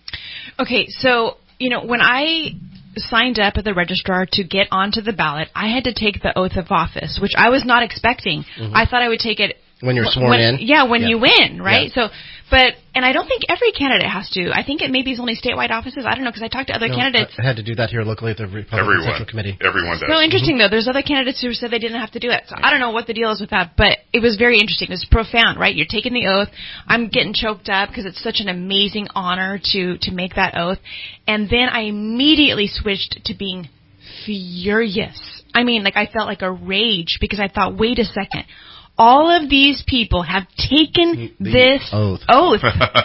Speaker 6: Okay, so, you know, when I signed up at the registrar to get onto the ballot, I had to take the oath of office, which I was not expecting. Mm-hmm. I thought I would take it
Speaker 4: When you're sworn
Speaker 6: when,
Speaker 4: in?
Speaker 6: Yeah, when
Speaker 4: yeah.
Speaker 6: you win, right?
Speaker 4: Yeah.
Speaker 6: So, but, and I don't think every candidate has to. I think it maybe is only statewide offices. I don't know, because I talked to other
Speaker 4: no,
Speaker 6: candidates.
Speaker 4: I had to do that here locally at the Republican
Speaker 3: Everyone.
Speaker 4: Central Committee.
Speaker 3: Everyone does.
Speaker 6: So interesting,
Speaker 3: mm-hmm.
Speaker 6: though. There's other candidates who said they didn't have to do it. So I don't know what the deal is with that, but it was very interesting. It was profound, right? You're taking the oath. I'm getting choked up because it's such an amazing honor to, to make that oath. And then I immediately switched to being furious. I mean, like I felt like a rage because I thought, wait a second. All of these people have taken
Speaker 4: the
Speaker 6: this
Speaker 4: oath,
Speaker 6: oath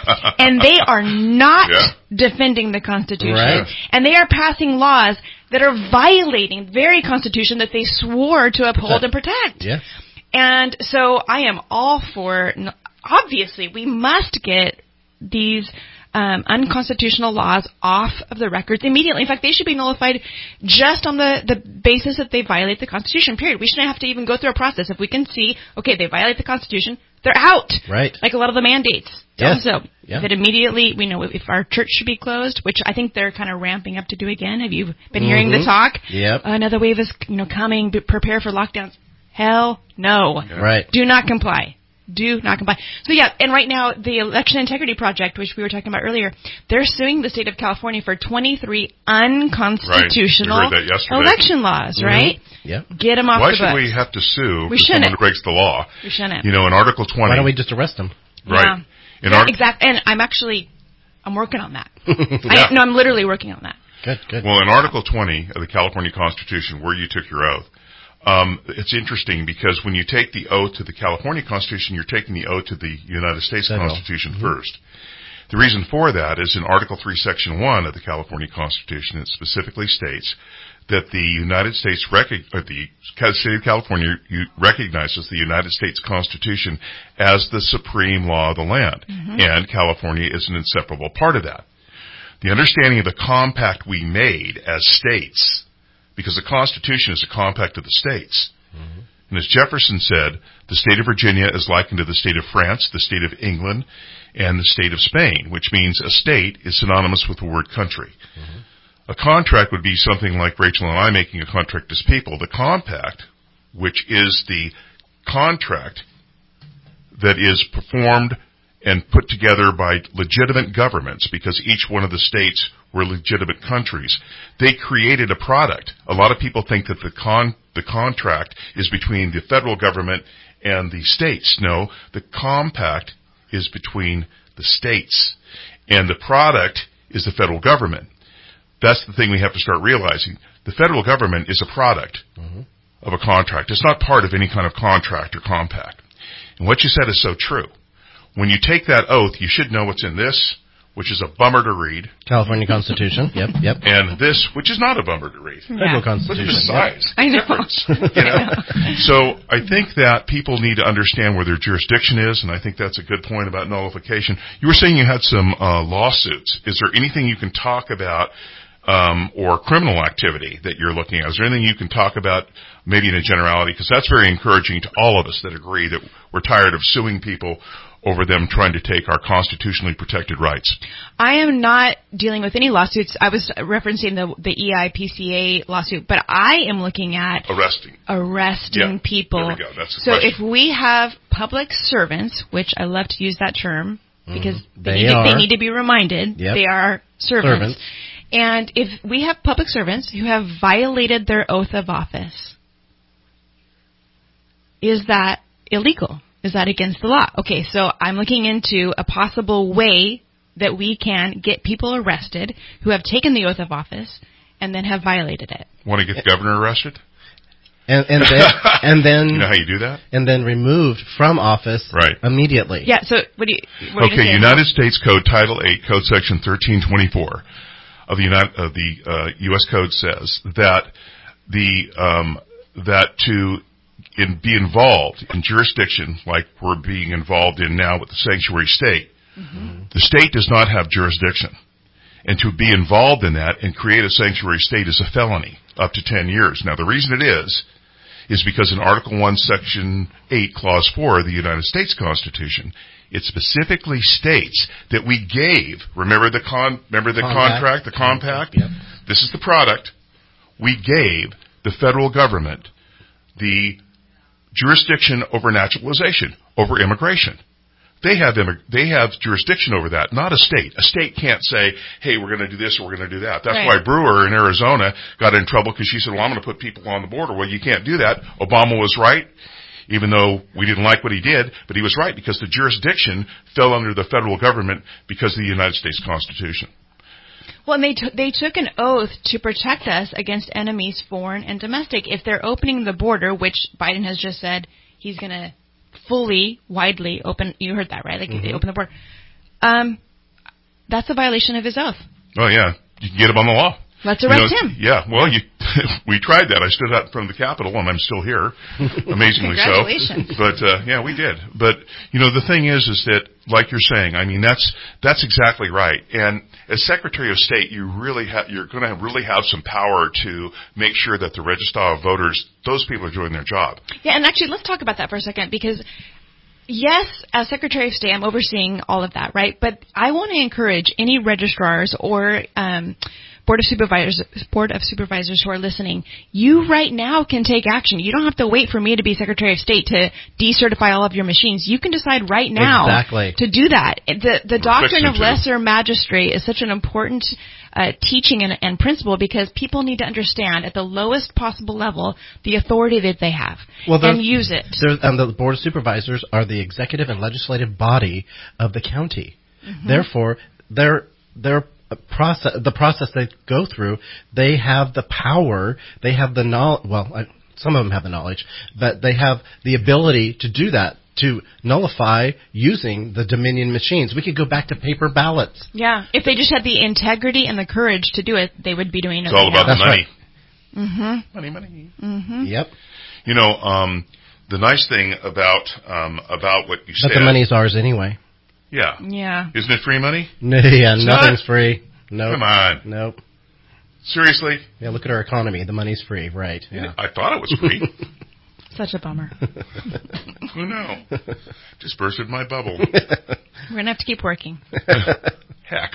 Speaker 6: and they are not
Speaker 3: yeah.
Speaker 6: defending the Constitution.
Speaker 4: Right.
Speaker 6: And they are passing laws that are violating the very Constitution that they swore to uphold and protect.
Speaker 4: Yeah.
Speaker 6: And so I am all for, obviously, we must get these Um, unconstitutional laws off of the records immediately. In fact, they should be nullified just on the, the basis that they violate the Constitution, period. We shouldn't have to even go through a process. If we can see, okay, they violate the Constitution, they're out.
Speaker 4: Right.
Speaker 6: Like a lot of the mandates.
Speaker 4: Yeah.
Speaker 6: Also,
Speaker 4: yeah.
Speaker 6: that immediately, we know if our church should be closed, which I think they're kind of ramping up to do again. Have you been
Speaker 4: mm-hmm.
Speaker 6: hearing the talk?
Speaker 4: Yep.
Speaker 6: Another wave is, you know, coming. Be, prepare for lockdowns. Hell no.
Speaker 4: Yeah. Right.
Speaker 6: Do not comply. Do not comply. So yeah, and right now the Election Integrity Project, which we were talking about earlier, they're suing the state of California for twenty-three unconstitutional
Speaker 3: right.
Speaker 6: election laws,
Speaker 4: mm-hmm.
Speaker 6: right?
Speaker 4: Yep.
Speaker 6: Get them off
Speaker 3: Why
Speaker 6: the
Speaker 3: should
Speaker 6: books.
Speaker 3: we have to sue
Speaker 6: We
Speaker 3: for someone
Speaker 6: shouldn't.
Speaker 3: who breaks the law?
Speaker 6: We shouldn't.
Speaker 3: You know, in Article twenty.
Speaker 4: Why don't we just arrest them?
Speaker 3: Right.
Speaker 6: Yeah,
Speaker 3: in
Speaker 6: yeah
Speaker 3: Art-
Speaker 6: exactly. And I'm actually, I'm working on that.
Speaker 3: yeah.
Speaker 6: I, no, I'm literally working on that.
Speaker 4: Good, good.
Speaker 3: Well, in Article twenty of the California Constitution, where you took your oath, Um, it's interesting because when you take the oath to the California Constitution, you're taking the oath to the United States
Speaker 4: Federal.
Speaker 3: Constitution
Speaker 4: Mm-hmm.
Speaker 3: first. The reason for that is in Article three, Section one of the California Constitution, it specifically states that the United States, rec- or the state of California recognizes the United States Constitution as the supreme law of the land, mm-hmm. and California is an inseparable part of that. The understanding of the compact we made as states, because the Constitution is a compact of the states. Mm-hmm. And as Jefferson said, the state of Virginia is likened to the state of France, the state of England, and the state of Spain, which means a state is synonymous with the word country. Mm-hmm. A contract would be something like Rachel and I making a contract as people. The compact, which is the contract that is performed and put together by legitimate governments, because each one of the states were legitimate countries. They created a product. A lot of people think that the con the contract is between the federal government and the states. No, the compact is between the states, and the product is the federal government. That's the thing we have to start realizing. The federal government is a product mm-hmm. of a contract. It's not part of any kind of contract or compact. And what you said is so true. When you take that oath, you should know what's in this, which is a bummer to read.
Speaker 4: California Constitution. Yep, yep.
Speaker 3: And this, which is not a bummer to read.
Speaker 6: Yeah.
Speaker 4: Federal Constitution.
Speaker 3: Look at the size.
Speaker 6: I know.
Speaker 3: Difference, you know? So I think that people need to understand where their jurisdiction is, and I think that's a good point about nullification. You were saying you had some uh, lawsuits. Is there anything you can talk about um, or criminal activity that you're looking at? Is there anything you can talk about maybe in a generality? Because that's very encouraging to all of us that agree that we're tired of suing people over them trying to take our constitutionally protected rights.
Speaker 6: I am not dealing with any lawsuits. I was referencing the the E I P C A lawsuit, but I am looking at
Speaker 3: arresting
Speaker 6: arresting
Speaker 3: yeah,
Speaker 6: people.
Speaker 3: There we go. That's the
Speaker 6: so
Speaker 3: question.
Speaker 6: if we have public servants, which I love to use that term because
Speaker 4: mm,
Speaker 6: they,
Speaker 4: they,
Speaker 6: need to,
Speaker 4: are.
Speaker 6: they need to be reminded
Speaker 4: yep.
Speaker 6: they are servants.
Speaker 4: servants.
Speaker 6: And if we have public servants who have violated their oath of office, is that illegal? Is that against the law? Okay, so I'm looking into a possible way that we can get people arrested who have taken the oath of office and then have violated it.
Speaker 3: Want to get the governor arrested?
Speaker 4: And, and then, and then,
Speaker 3: you know how you do that?
Speaker 4: And then removed from office
Speaker 3: right.
Speaker 6: Uh,
Speaker 4: immediately.
Speaker 6: Yeah. So what do you? What
Speaker 3: okay, United States Code Title eight, Code Section thirteen twenty-four of the United of the uh, U S Code says that the um, that to in, be involved in jurisdiction like we're being involved in now with the sanctuary state, mm-hmm. the state does not have jurisdiction. And to be involved in that and create a sanctuary state is a felony, up to ten years. Now, the reason it is, is because in Article one, Section eight, Clause four of the United States Constitution, it specifically states that we gave, remember the con, remember the
Speaker 4: compact.
Speaker 3: contract, the compact?
Speaker 4: Yep.
Speaker 3: This is the product. We gave the federal government the jurisdiction over naturalization, over immigration. They have immig- they have jurisdiction over that, not a state. A state can't say, hey, we're going to do this or we're going to do that. That's
Speaker 6: Right.
Speaker 3: why Brewer in Arizona got in trouble because she said, well, I'm going to put people on the border. Well, you can't do that. Obama was right, even though we didn't like what he did, but he was right because the jurisdiction fell under the federal government because of the United States Constitution.
Speaker 6: Well, and they t- they took an oath to protect us against enemies, foreign and domestic. If they're opening the border, which Biden has just said he's going to fully, widely open, you heard that, right? Like
Speaker 3: Mm-hmm.
Speaker 6: they open the border. Um, that's a violation of his oath.
Speaker 3: Oh, yeah. You can get him on the law.
Speaker 6: Let's
Speaker 3: You
Speaker 6: arrest
Speaker 3: know,
Speaker 6: him.
Speaker 3: Yeah, well, you, we tried that. I stood out in front of the Capitol, and I'm still here, amazingly so.
Speaker 6: Congratulations.
Speaker 3: But uh, yeah, we did. But you know, the thing is, is that like you're saying, I mean, that's that's exactly right. And as Secretary of State, you really have you're going to really have some power to make sure that the register of voters, those people are doing their job.
Speaker 6: Yeah, and actually, let's talk about that for a second because. Yes, as Secretary of State, I'm overseeing all of that, right? But I want to encourage any registrars or um, Board of Supervisors, Board of Supervisors who are listening. You right now can take action. You don't have to wait for me to be Secretary of State to decertify all of your machines. You can decide right now
Speaker 4: Exactly.
Speaker 6: to do that. The the doctrine of
Speaker 3: to.
Speaker 6: lesser magistrate is such an important uh, teaching and, and principle because people need to understand at the lowest possible level the authority that they have
Speaker 4: Well,
Speaker 6: and use it.
Speaker 4: There- And the Board of Supervisors are the executive and legislative body of the county.
Speaker 6: Mm-hmm.
Speaker 4: Therefore, their their process, the process they go through, they have the power, they have the knowledge. Well, I, some of them have the knowledge, but they have the ability to do that, to nullify using the Dominion machines. We could go back to paper ballots.
Speaker 6: Yeah, if they just had the integrity and the courage to do it, they would be doing it.
Speaker 3: It's all about the
Speaker 4: That's
Speaker 3: money.
Speaker 4: right.
Speaker 6: Mm-hmm.
Speaker 3: Money, money.
Speaker 6: Mm-hmm.
Speaker 4: Yep.
Speaker 3: You know, um, the nice thing about um, about what you
Speaker 4: But
Speaker 3: said.
Speaker 4: the money's ours anyway.
Speaker 3: Yeah.
Speaker 6: Yeah.
Speaker 3: Isn't it free money?
Speaker 4: No, yeah,
Speaker 3: It's
Speaker 4: nothing's
Speaker 3: not?
Speaker 4: free. Nope.
Speaker 3: Come on.
Speaker 4: Nope.
Speaker 3: Seriously?
Speaker 4: Yeah, look at our economy. The money's free, right? Yeah.
Speaker 3: I thought it was free.
Speaker 6: Such a bummer.
Speaker 3: Who knew? Just bursted my bubble.
Speaker 6: We're gonna have to keep working.
Speaker 3: Heck.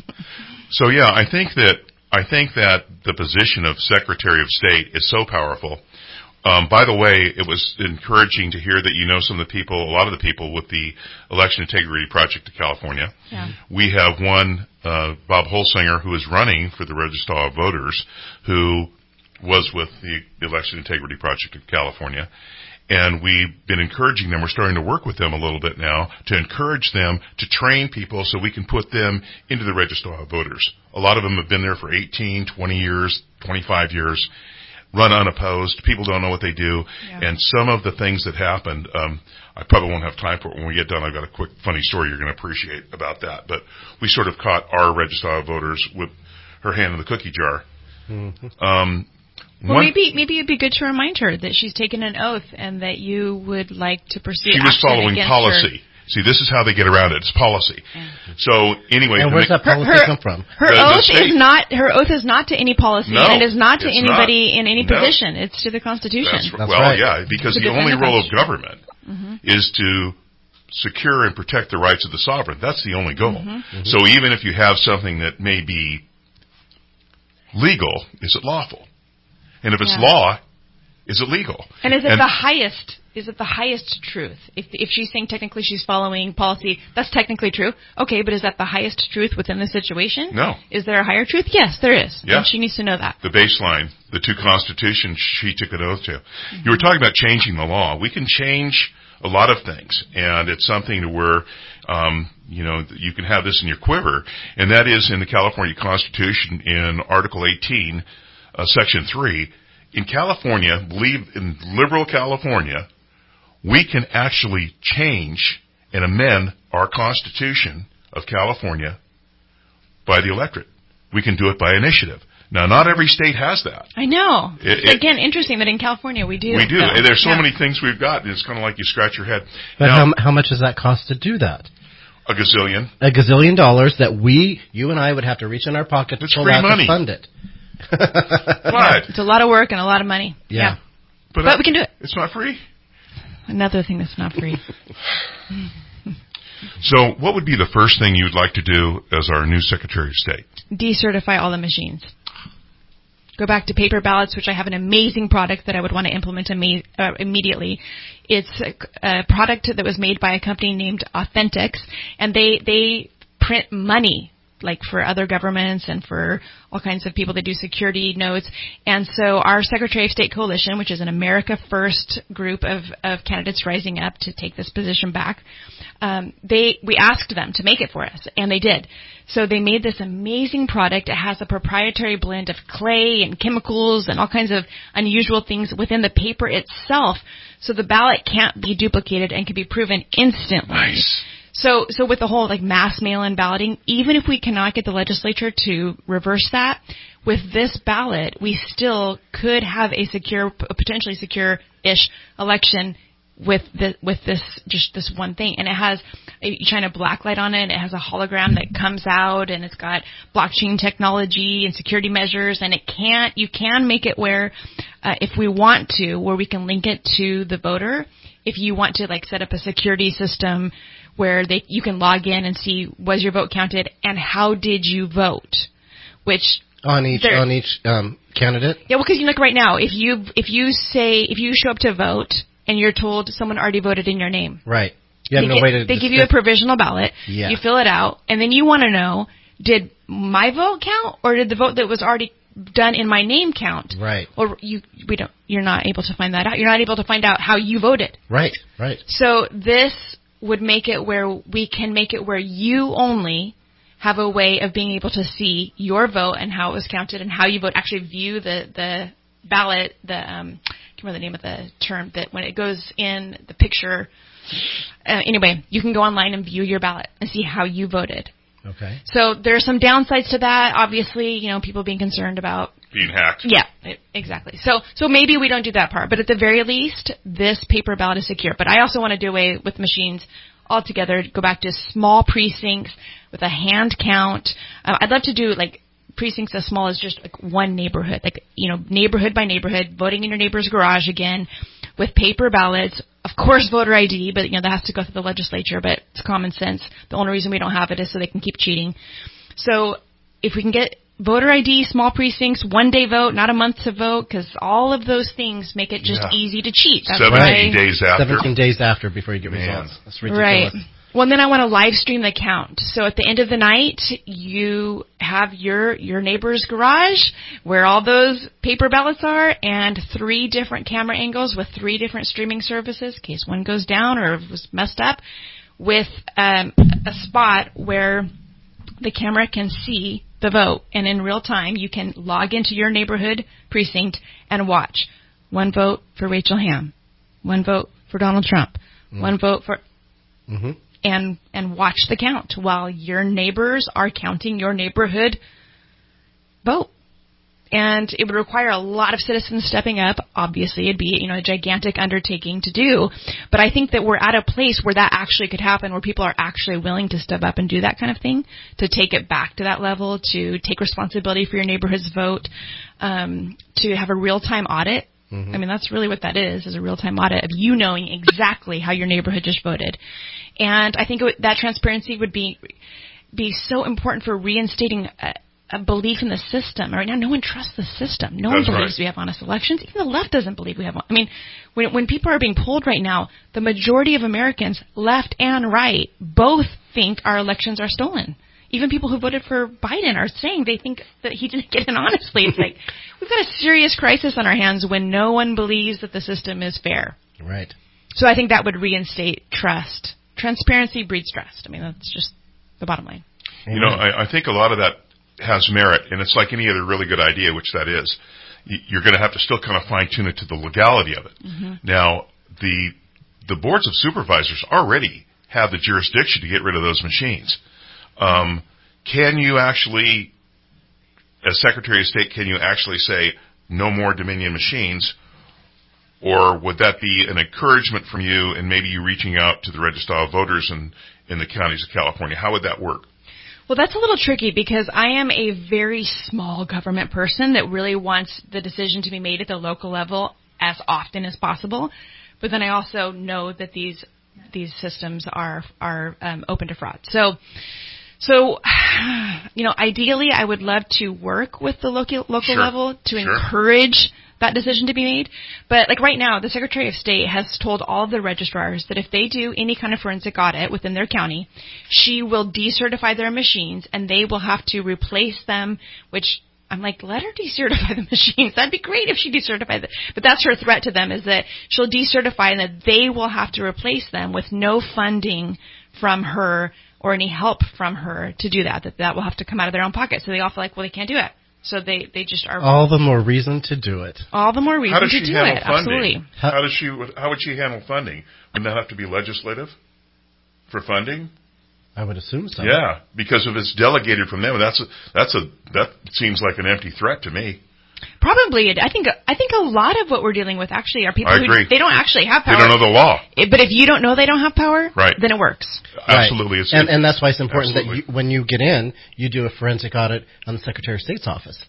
Speaker 3: So yeah, I think that I think that the position of Secretary of State is so powerful. Um, by the way, it was encouraging to hear that you know some of the people, a lot of the people with the Election Integrity Project of California.
Speaker 6: Yeah.
Speaker 3: We have one, uh, Bob Holsinger, who is running for the Register of Voters, who was with the Election Integrity Project of California. And we've been encouraging them. We're starting to work with them a little bit now to encourage them to train people so we can put them into the Register of Voters. A lot of them have been there for eighteen, twenty years, twenty-five years, run unopposed. People don't know what they do.
Speaker 6: Yeah.
Speaker 3: And some of the things that happened, um, I probably won't have time for it when we get done. I've got a quick funny story you're going to appreciate about that. But we sort of caught our Register of Voters with her hand in the cookie jar.
Speaker 4: Mm-hmm.
Speaker 3: Um,
Speaker 6: Well,
Speaker 3: one,
Speaker 6: maybe maybe it'd be good to remind her that she's taken an oath and that you would like to pursue.
Speaker 3: she was
Speaker 6: action
Speaker 3: following
Speaker 6: against
Speaker 3: policy.
Speaker 6: Her.
Speaker 3: See, this is how they get around it. It's policy.
Speaker 6: Yeah.
Speaker 3: So anyway,
Speaker 4: And
Speaker 3: to
Speaker 4: where's
Speaker 3: make-
Speaker 4: that policy
Speaker 6: her-
Speaker 4: come from?
Speaker 6: Her
Speaker 3: The- the
Speaker 6: oath
Speaker 3: state-
Speaker 6: is not her oath is not to any policy,
Speaker 3: No,
Speaker 6: and it is not to
Speaker 3: it's
Speaker 6: anybody
Speaker 3: not.
Speaker 6: in any
Speaker 3: No.
Speaker 6: position. It's to the Constitution.
Speaker 3: That's,
Speaker 4: That's
Speaker 3: well,
Speaker 4: right.
Speaker 3: yeah, because
Speaker 6: To
Speaker 3: the
Speaker 6: defend
Speaker 3: only
Speaker 6: the
Speaker 3: role of
Speaker 6: Constitution.
Speaker 3: government is to secure and protect the rights of the sovereign. That's the only goal.
Speaker 6: Mm-hmm.
Speaker 3: So even if you have something that may be legal, is it lawful? And if it's
Speaker 6: Yeah.
Speaker 3: law, is it legal?
Speaker 6: And is it the highest? Is it the highest truth? If if she's saying technically she's following policy, that's technically true. Okay, but is that the highest truth within the situation?
Speaker 3: No.
Speaker 6: Is there a higher truth? Yes, there is.
Speaker 3: Yeah.
Speaker 6: And she needs to know that.
Speaker 3: The baseline, the two constitutions she took an oath to. You were talking about changing the law. We can change a lot of things, and it's something to where, um, you know, you can have this in your quiver, and that is in the California Constitution in Article eighteen, uh, Section three. In California, believe in liberal California, we can actually change and amend our Constitution of California by the electorate. We can do it by initiative. Now, not every state has that.
Speaker 6: I know.
Speaker 3: It-
Speaker 6: It's,
Speaker 3: it-
Speaker 6: again, interesting that in California we do.
Speaker 3: We do.
Speaker 6: So,
Speaker 3: And there's so
Speaker 6: yeah.
Speaker 3: many things we've got, and it's kind of like you scratch your head.
Speaker 4: But
Speaker 3: now,
Speaker 4: how, how much does that cost to do that?
Speaker 3: a gazillion.
Speaker 4: A gazillion dollars that we, you and I, would have to reach in our pocket to
Speaker 3: It's
Speaker 4: pull
Speaker 3: free
Speaker 4: out
Speaker 3: money.
Speaker 4: to fund it.
Speaker 3: But,
Speaker 6: It's a lot of work and a lot of money.
Speaker 4: Yeah.
Speaker 3: but,
Speaker 6: But we can do it.
Speaker 3: It's not free.
Speaker 6: Another thing that's not free.
Speaker 3: So what would be the first thing you'd like to do as our new Secretary of State?
Speaker 6: Decertify all the machines. go back to paper ballots, which I have an amazing product that I would want to implement ama- uh, immediately. It's a, a product that was made by a company named Authentics, and they they print money, like for other governments and for all kinds of people that do security notes. And so our Secretary of State Coalition, which is an America First group of, of candidates rising up to take this position back, um, they we asked them to make it for us, and they did. So they made this amazing product. It has a proprietary blend of clay and chemicals and all kinds of unusual things within the paper itself, so the ballot can't be duplicated and can be proven instantly.
Speaker 3: Nice.
Speaker 6: So, so with the whole like mass mail-in balloting, even if we cannot get the legislature to reverse that, with this ballot, we still could have a secure, potentially secure-ish election with the, with this, just this one thing. And it has, you shine a black light on it, it has a hologram that comes out, and it's got blockchain technology and security measures, and it can't, you can make it where, uh, if we want to, where we can link it to the voter, if you want to like set up a security system where they, you can log in and see, was your vote counted and how did you vote, which
Speaker 4: on each on each um, candidate.
Speaker 6: Yeah, well, because you look right now, if you if you say if you show up to vote and you're told someone already voted in your name,
Speaker 4: right? You have
Speaker 6: they
Speaker 4: no
Speaker 6: get,
Speaker 4: way to.
Speaker 6: They give you a provisional ballot.
Speaker 4: Yeah.
Speaker 6: You fill it out, and then you want to know, did my vote count or did the vote that was already done in my name count?
Speaker 4: Right.
Speaker 6: Or you we don't. You're not able to find that out. You're not able to find out how you voted.
Speaker 4: Right. Right.
Speaker 6: So this would make it where we can make it where you only have a way of being able to see your vote and how it was counted and how you vote. Actually view the, the ballot, the, um, I can't remember the name of the term, that when it goes in the picture. Uh, anyway, you can go online and view your ballot and see how you voted.
Speaker 4: Okay.
Speaker 6: So there are some downsides to that. Obviously, you know, people being concerned about
Speaker 3: being hacked.
Speaker 6: Yeah, it, exactly. So, so maybe we don't do that part, but at the very least, this paper ballot is secure. But I also want to do away with machines altogether. Go back to small precincts with a hand count. Um, I'd love to do like precincts as small as just like one neighborhood, like you know, neighborhood by neighborhood, voting in your neighbor's garage again, with paper ballots. Of course, voter I D, but you know that has to go through the legislature. But it's common sense. The only reason we don't have it is so they can keep cheating. So, if we can get voter I D, small precincts, one day vote, not a month to vote, because all of those things make it just
Speaker 3: Yeah.
Speaker 6: easy to cheat. That's
Speaker 3: Seventeen
Speaker 6: why,
Speaker 3: days after.
Speaker 4: Seventeen days after before you get
Speaker 3: Man.
Speaker 4: results. That's ridiculous.
Speaker 6: Right. Well, and then I want to live stream the count. So at the end of the night, you have your your neighbor's garage where all those paper ballots are, and three different camera angles with three different streaming services in case one goes down or was messed up, with um, a spot where the camera can see the vote, and in real time you can log into your neighborhood precinct and watch. One vote for Rachel Hamm, one vote for Donald Trump, mm. one vote for,
Speaker 4: mm-hmm.
Speaker 6: and and watch the count while your neighbors are counting your neighborhood vote. And it would require a lot of citizens stepping up. Obviously, it'd be, you know, a gigantic undertaking to do. But I think that we're at a place where that actually could happen, where people are actually willing to step up and do that kind of thing, to take it back to that level, to take responsibility for your neighborhood's vote, um, to have a real-time audit. Mm-hmm. I mean, that's really what that is, is a real-time audit of you knowing exactly how your neighborhood just voted. And I think it would, that transparency would be be so important for reinstating a, a belief in the system. Right now, no one trusts the system. No
Speaker 3: That's
Speaker 6: one believes
Speaker 3: right.
Speaker 6: we have honest elections. Even the left doesn't believe we have. I mean, when when people are being polled right now, the majority of Americans, left and right, both think our elections are stolen. Even people who voted for Biden are saying they think that he didn't get in honestly. It's like we've got a serious crisis on our hands when no one believes that the system is fair.
Speaker 4: Right.
Speaker 6: So I think that would reinstate trust. Transparency breeds trust. I mean, that's just the bottom line.
Speaker 3: You know, I, I think a lot of that has merit, and it's like any other really good idea, which that is. You're going to have to still kind of fine-tune it to the legality of it.
Speaker 6: Mm-hmm.
Speaker 3: Now, the the boards of supervisors already have the jurisdiction to get rid of those machines. Um, can you actually, as Secretary of State, can you actually say no more Dominion machines? Or would that be an encouragement from you and maybe you reaching out to the register of voters in, in the counties of California? How would that work?
Speaker 6: Well, that's a little tricky because I am a very small government person that really wants the decision to be made at the local level as often as possible. But then I also know that these these systems are are um, open to fraud. So So, you know, ideally, I would love to work with the local local
Speaker 3: Sure.
Speaker 6: level to
Speaker 3: Sure.
Speaker 6: encourage that decision to be made. But like right now, the Secretary of State has told all of the registrars that if they do any kind of forensic audit within their county, she will decertify their machines and they will have to replace them, which I'm like, let her decertify the machines. That'd be great if she decertified them. But that's her threat to them, is that she'll decertify and that they will have to replace them with no funding from her or any help from her to do that, that that will have to come out of their own pocket. So they all feel like, well, they can't do it. So they, they just are...
Speaker 4: All the more reason to do it.
Speaker 6: All the more reason
Speaker 3: How does
Speaker 6: to
Speaker 3: she
Speaker 6: do
Speaker 3: handle
Speaker 6: it.
Speaker 3: funding?
Speaker 6: Absolutely.
Speaker 3: How does she? How would she handle funding? Wouldn't that have to be legislative for funding?
Speaker 4: I would assume so.
Speaker 3: Yeah, because if it's delegated from them, that's a, that's a that seems like an empty threat to me.
Speaker 6: Probably. I think I think a lot of what we're dealing with actually are people
Speaker 3: I
Speaker 6: who
Speaker 3: agree.
Speaker 6: they don't actually have power.
Speaker 3: They don't know the law.
Speaker 6: It- But if you don't know they don't have power,
Speaker 3: Right.
Speaker 6: then it works.
Speaker 3: Absolutely. It's,
Speaker 4: and, and that's why it's important
Speaker 3: absolutely.
Speaker 4: that you, when you get in, you do a forensic audit on the Secretary of State's office.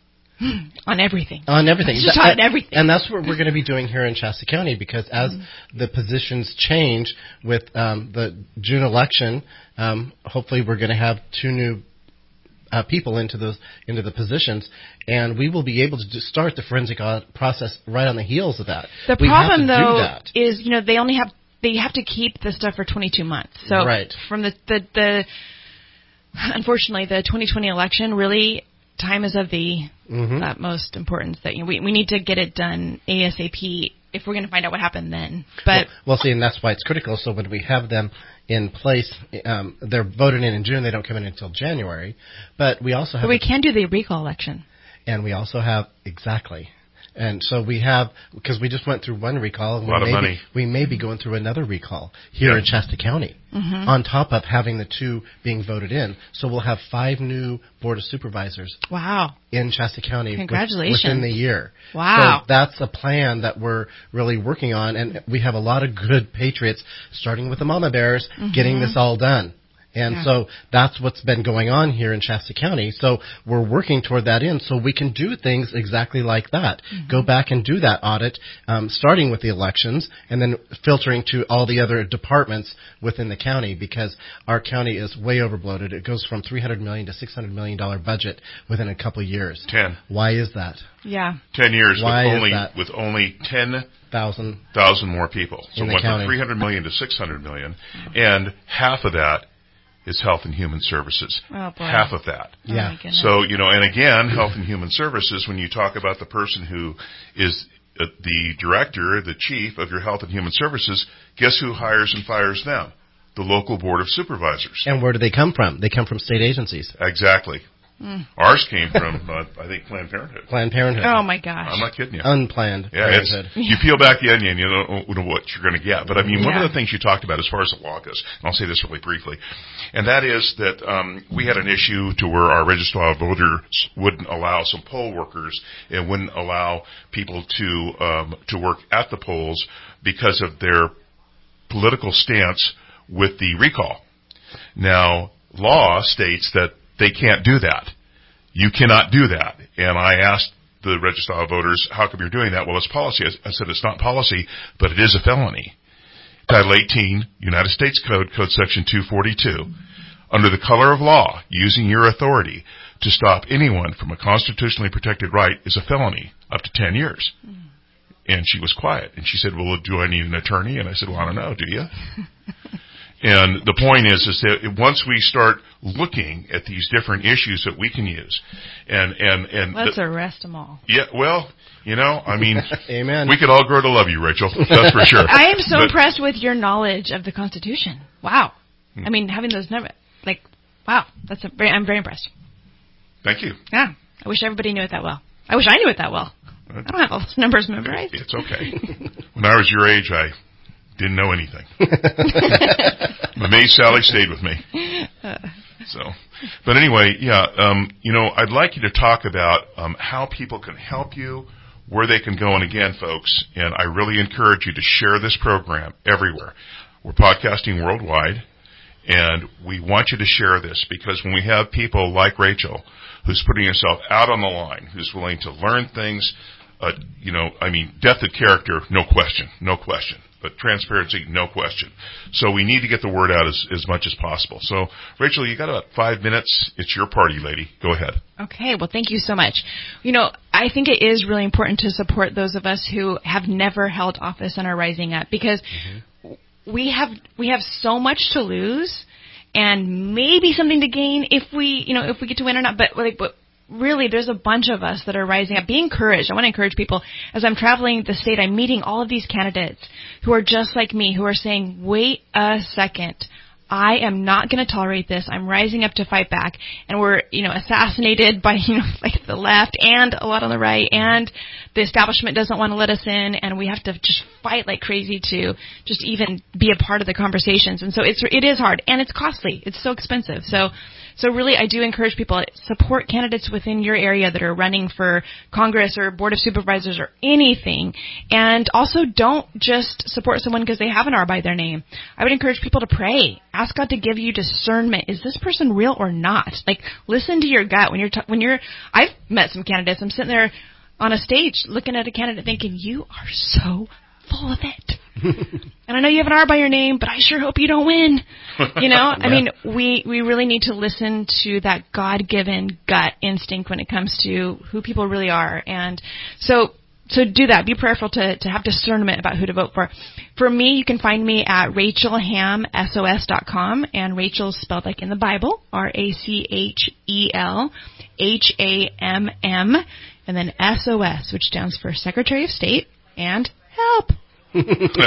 Speaker 6: On everything.
Speaker 4: On everything.
Speaker 6: It's just
Speaker 4: That-
Speaker 6: on everything.
Speaker 4: And that's what we're going to be doing here in Shasta County, because as mm-hmm. the positions change with um, the June election, um, hopefully we're going to have two new uh, people into those into the positions, and we will be able to do, start the forensic audit process right on the heels of that.
Speaker 6: The
Speaker 4: we
Speaker 6: problem,
Speaker 4: have to
Speaker 6: though,
Speaker 4: do that.
Speaker 6: is you know they only have they have to keep the stuff for twenty-two months. So
Speaker 4: right.
Speaker 6: from the the, the unfortunately the twenty twenty election really. Time is of the
Speaker 4: mm-hmm.
Speaker 6: utmost importance that you know, we we need to get it done ASAP if we're going to find out what happened then. But
Speaker 4: well, well, see, and that's why it's critical. So when we have them in place, um, they're voted in in June. They don't come in until January. But we also have.
Speaker 6: But we can do the recall election.
Speaker 4: And we also have exactly. And so we have, because we just went through one recall, and
Speaker 3: a lot
Speaker 4: we,
Speaker 3: of
Speaker 4: may
Speaker 3: money.
Speaker 4: Be, we may be going through another recall here
Speaker 3: yeah.
Speaker 4: in Shasta County,
Speaker 6: mm-hmm.
Speaker 4: on top of having the two being voted in. So we'll have five new Board of Supervisors
Speaker 6: wow.
Speaker 4: in Shasta County
Speaker 6: Congratulations.
Speaker 4: With, within the year.
Speaker 6: Wow.
Speaker 4: So that's a plan that we're really working on, and we have a lot of good patriots, starting with the Mama Bears,
Speaker 6: mm-hmm.
Speaker 4: getting this all done. And
Speaker 6: yeah.
Speaker 4: so that's what's been going on here in Shasta County. So we're working toward that end so we can do things exactly like that.
Speaker 6: Mm-hmm.
Speaker 4: Go back and do that audit, um, starting with the elections and then filtering to all the other departments within the county, because our county is way overbloated. It goes from three hundred million dollars to six hundred million dollars budget within a couple of years.
Speaker 3: Ten.
Speaker 4: Why is that?
Speaker 6: Yeah.
Speaker 3: Ten years
Speaker 4: Why
Speaker 3: with
Speaker 4: is
Speaker 3: only
Speaker 4: that?
Speaker 3: with only ten
Speaker 4: thousand
Speaker 3: thousand more people. So
Speaker 4: in
Speaker 3: it
Speaker 4: the
Speaker 3: went
Speaker 4: county.
Speaker 3: from three hundred million to six hundred million, and half of that is Health and Human Services.
Speaker 6: Oh, boy.
Speaker 3: Half of that.
Speaker 6: Oh,
Speaker 4: yeah.
Speaker 6: my goodness.
Speaker 3: So, you know, and again, Health and Human Services, when you talk about the person who is uh, the director, the chief of your Health and Human Services, guess who hires and fires them? The local Board of Supervisors.
Speaker 4: And where do they come from? They come from state agencies.
Speaker 3: Exactly.
Speaker 6: Mm.
Speaker 3: Ours came from, uh, I think, Planned Parenthood.
Speaker 4: Planned Parenthood.
Speaker 6: Oh, my gosh.
Speaker 3: I'm not kidding you.
Speaker 4: Unplanned
Speaker 3: Yeah, it's,
Speaker 4: Parenthood.
Speaker 3: you peel back the onion, you don't know what you're going to get. But I mean, one
Speaker 6: Yeah.
Speaker 3: of the things you talked about as far as the law goes, and I'll say this really briefly, and that is that um, we had an issue to where our registrar of voters wouldn't allow some poll workers and wouldn't allow people to um, to work at the polls because of their political stance with the recall. Now, law states that they can't do that. You cannot do that. And I asked the registrar of voters, how come you're doing that? Well, it's policy. I said, it's not policy, but it is a felony. Title eighteen, United States Code, Code Section two forty-two. Under the color of law, using your authority to stop anyone from a constitutionally protected right is a felony, up to ten years. Mm. And she was quiet. And she said, well, do I need an attorney? And I said, well, I don't know. Do you? And the point is, is that once we start looking at these different issues that we can use, and and and
Speaker 6: let's
Speaker 3: the,
Speaker 6: arrest them all.
Speaker 3: Yeah, well, you know, I mean,
Speaker 4: amen.
Speaker 3: We could all grow to love you, Rachel. That's for sure.
Speaker 6: I am so
Speaker 3: but,
Speaker 6: impressed with your knowledge of the Constitution. Wow. Hmm. I mean, having those numbers, like, wow, that's a very, I'm very impressed.
Speaker 3: Thank you.
Speaker 6: Yeah, I wish everybody knew it that well. I wish I knew it that well. I don't have all those numbers memorized.
Speaker 3: It's okay. When I was your age, I didn't know anything. But May Sally stayed with me. So, but anyway, yeah, um, you know, I'd like you to talk about um, how people can help you, where they can go. And again, folks, and I really encourage you to share this program everywhere. We're podcasting worldwide, and we want you to share this, because when we have people like Rachel, who's putting herself out on the line, who's willing to learn things, uh, you know, I mean, depth of character, no question, no question. But transparency, no question. So we need to get the word out as, as much as possible. So, Rachel, you got about five minutes. It's your party, lady. Go ahead.
Speaker 6: Okay, well, thank you so much. You know, I think it is really important to support those of us who have never held office and are rising up, because mm-hmm. we have we have so much to lose and maybe something to gain if we, you know, if we get to win or not. But like, but really, there's a bunch of us that are rising up. Be encouraged. I want to encourage people. As I'm traveling the state, I'm meeting all of these candidates who are just like me, who are saying, wait a second. I am not going to tolerate this. I'm rising up to fight back. And we're, you know, assassinated by, you know, like the left and a lot on the right. And the establishment doesn't want to let us in. And we have to just fight like crazy to just even be a part of the conversations. And so it's, it is hard. And it's costly. It's so expensive. So, so really, I do encourage people, support candidates within your area that are running for Congress or Board of Supervisors or anything. And also don't just support someone because they have an R by their name. I would encourage people to pray. Ask God to give you discernment. Is this person real or not? Like, listen to your gut when you're, t- when you're, I've met some candidates. I'm sitting there on a stage looking at a candidate thinking, you are so full of it. And I know you have an R by your name, but I sure hope you don't win. You know, yeah. I mean, we, we really need to listen to that God-given gut instinct when it comes to who people really are. And so, so do that. Be prayerful to, to have discernment about who to vote for. For me, you can find me at rachel ham s o s dot com, and Rachel's spelled like in the Bible, R A C H E L H A M M, and then S O S, which stands for Secretary of State and help. We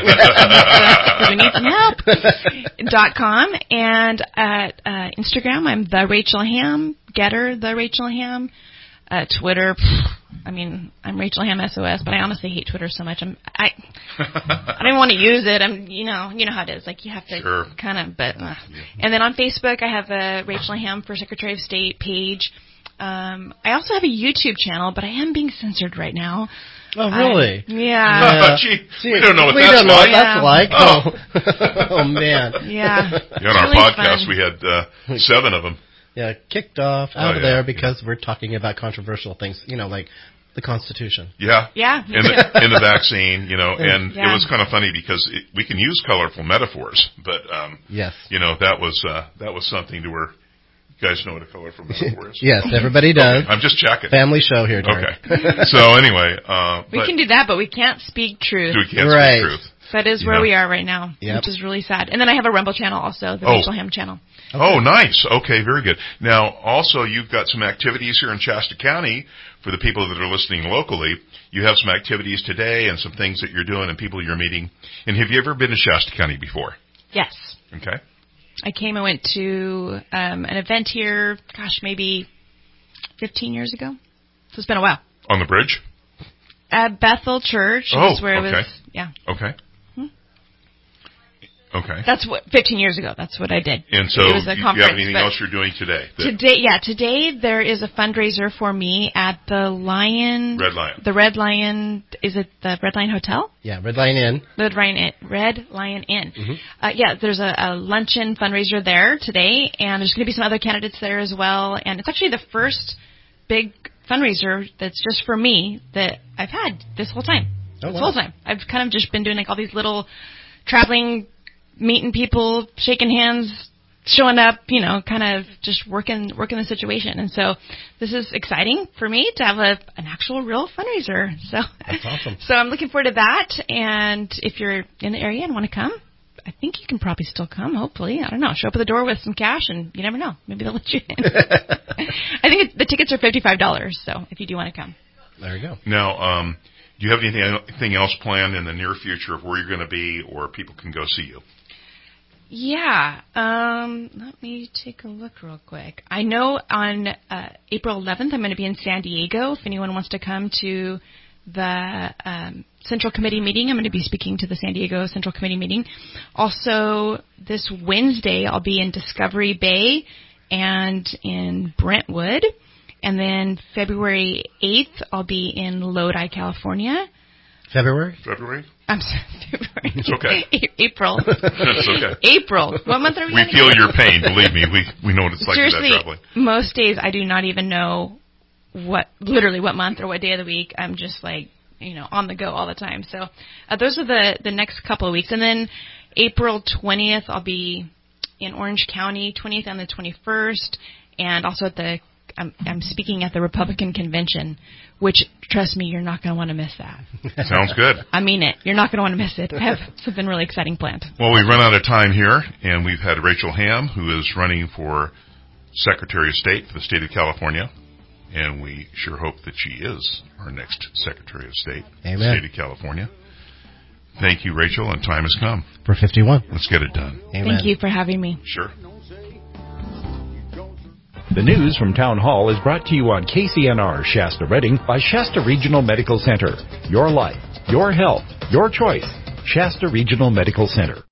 Speaker 6: need some help. dot com, and at uh, Instagram, I'm the Rachel Ham. Getter, the Rachel Ham. Uh, Twitter, pff, I mean, I'm Rachel Ham S O S, but I honestly hate Twitter so much. I'm, I, I don't want to use it. I'm, you know, you know how it is. Like you have to sure. kind of, but. Uh. And then on Facebook, I have a Rachel Ham for Secretary of State page. Um, I also have a YouTube channel, but I am being censored right now.
Speaker 4: Oh, really?
Speaker 6: I, yeah.
Speaker 3: Oh, gee, we don't know what
Speaker 4: we
Speaker 3: that's
Speaker 4: don't know
Speaker 3: like.
Speaker 4: What that's like.
Speaker 3: Oh.
Speaker 4: Oh, man.
Speaker 6: Yeah.
Speaker 3: Yeah, on our
Speaker 6: really
Speaker 3: podcast,
Speaker 6: fun.
Speaker 3: we had uh, seven of them.
Speaker 4: Yeah, kicked off out
Speaker 3: oh,
Speaker 4: of
Speaker 3: yeah,
Speaker 4: there because
Speaker 3: yeah.
Speaker 4: we're talking about controversial things, you know, like the Constitution.
Speaker 3: Yeah.
Speaker 6: Yeah.
Speaker 3: And the, and the vaccine, you know, and
Speaker 6: yeah.
Speaker 3: it was kind of funny because it, we can use colorful metaphors, but, um,
Speaker 4: yes.
Speaker 3: you know, that was, uh, that was something to where you guys know what a colorful metaphor is.
Speaker 4: Yes, everybody does.
Speaker 3: Okay, I'm just checking.
Speaker 4: Family show here, Derek.
Speaker 3: Okay. So anyway, uh,
Speaker 6: we
Speaker 3: but
Speaker 6: can do that, but we can't speak truth.
Speaker 3: We can't
Speaker 4: right.
Speaker 3: speak truth.
Speaker 6: That is where
Speaker 3: yeah.
Speaker 6: we are right now,
Speaker 4: yep.
Speaker 6: which is really sad. And then I have a Rumble channel also, the
Speaker 3: oh.
Speaker 6: Rachel Ham channel.
Speaker 3: Okay. Oh, nice. Okay, very good. Now, also, you've got some activities here in Shasta County for the people that are listening locally. You have some activities today and some things that you're doing and people you're meeting. And have you ever been to Shasta County before?
Speaker 6: Yes.
Speaker 3: Okay.
Speaker 6: I came and went to um, an event here, gosh, maybe fifteen years ago. So it's been a while.
Speaker 3: On the bridge?
Speaker 6: At Bethel Church.
Speaker 3: Oh,
Speaker 6: is where
Speaker 3: okay.
Speaker 6: it was. Yeah.
Speaker 3: Okay.
Speaker 6: Hmm?
Speaker 3: Okay.
Speaker 6: That's what fifteen years ago. That's what I did.
Speaker 3: And so,
Speaker 6: it was a
Speaker 3: you,
Speaker 6: conference,
Speaker 3: you have anything else you're doing today? That
Speaker 6: today, yeah, today there is a fundraiser for me at the Lion.
Speaker 3: Red Lion.
Speaker 6: The Red Lion. Is it the Red Lion Hotel?
Speaker 4: Yeah, Red Lion Inn.
Speaker 6: Red Lion Inn. Red Lion Inn.
Speaker 4: Mm-hmm.
Speaker 6: Uh, yeah, there's a, a luncheon fundraiser there today, and there's going to be some other candidates there as well. And it's actually the first big fundraiser that's just for me that I've had this whole time.
Speaker 4: Oh,
Speaker 6: this
Speaker 4: wow.
Speaker 6: whole time. I've kind of just been doing like all these little traveling, meeting people, shaking hands, showing up, you know, kind of just working working the situation. And so this is exciting for me to have a an actual real fundraiser. So
Speaker 4: that's awesome.
Speaker 6: So I'm looking forward to that. And if you're in the area and want to come, I think you can probably still come, hopefully. I don't know. Show up at the door with some cash, and you never know. Maybe they'll let you in. I think it, the tickets are fifty-five dollars, so if you do want to come.
Speaker 4: There you go.
Speaker 3: Now, um, do you have anything, anything else planned in the near future of where you're going to be or people can go see you?
Speaker 6: Yeah. Um, let me take a look real quick. I know on uh, April eleventh I'm going to be in San Diego. If anyone wants to come to the um, Central Committee meeting, I'm going to be speaking to the San Diego Central Committee meeting. Also, this Wednesday I'll be in Discovery Bay and in Brentwood. And then February eighth I'll be in Lodi, California.
Speaker 4: February?
Speaker 3: February?
Speaker 6: I'm sorry, February.
Speaker 3: It's okay.
Speaker 6: April.
Speaker 3: It's okay.
Speaker 6: April. What month are we
Speaker 3: We
Speaker 6: in
Speaker 3: feel
Speaker 6: again?
Speaker 3: your pain, believe me. We we know what it's like with that
Speaker 6: Seriously,
Speaker 3: traveling.
Speaker 6: most days I do not even know what, literally what month or what day of the week. I'm just like, you know, on the go all the time. So uh, those are the, the next couple of weeks. And then April twentieth, I'll be in Orange County, twentieth and the twenty-first, and also at the I'm, I'm speaking at the Republican convention, which, trust me, you're not going to want to miss that.
Speaker 3: Sounds good.
Speaker 6: I mean it. You're not going to want to miss it. I have something really exciting planned.
Speaker 3: Well, we've run out of time here, and we've had Rachel Hamm, who is running for Secretary of State for the state of California, and we sure hope that she is our next Secretary of State
Speaker 4: Amen.
Speaker 3: for the state of California. Thank you, Rachel, and time has come.
Speaker 4: For fifty-one.
Speaker 3: Let's get it done.
Speaker 4: Amen.
Speaker 6: Thank you for having me.
Speaker 3: Sure.
Speaker 15: The news from Town Hall is brought to you on K C N R Shasta Redding by Shasta Regional Medical Center. Your life, your health, your choice. Shasta Regional Medical Center.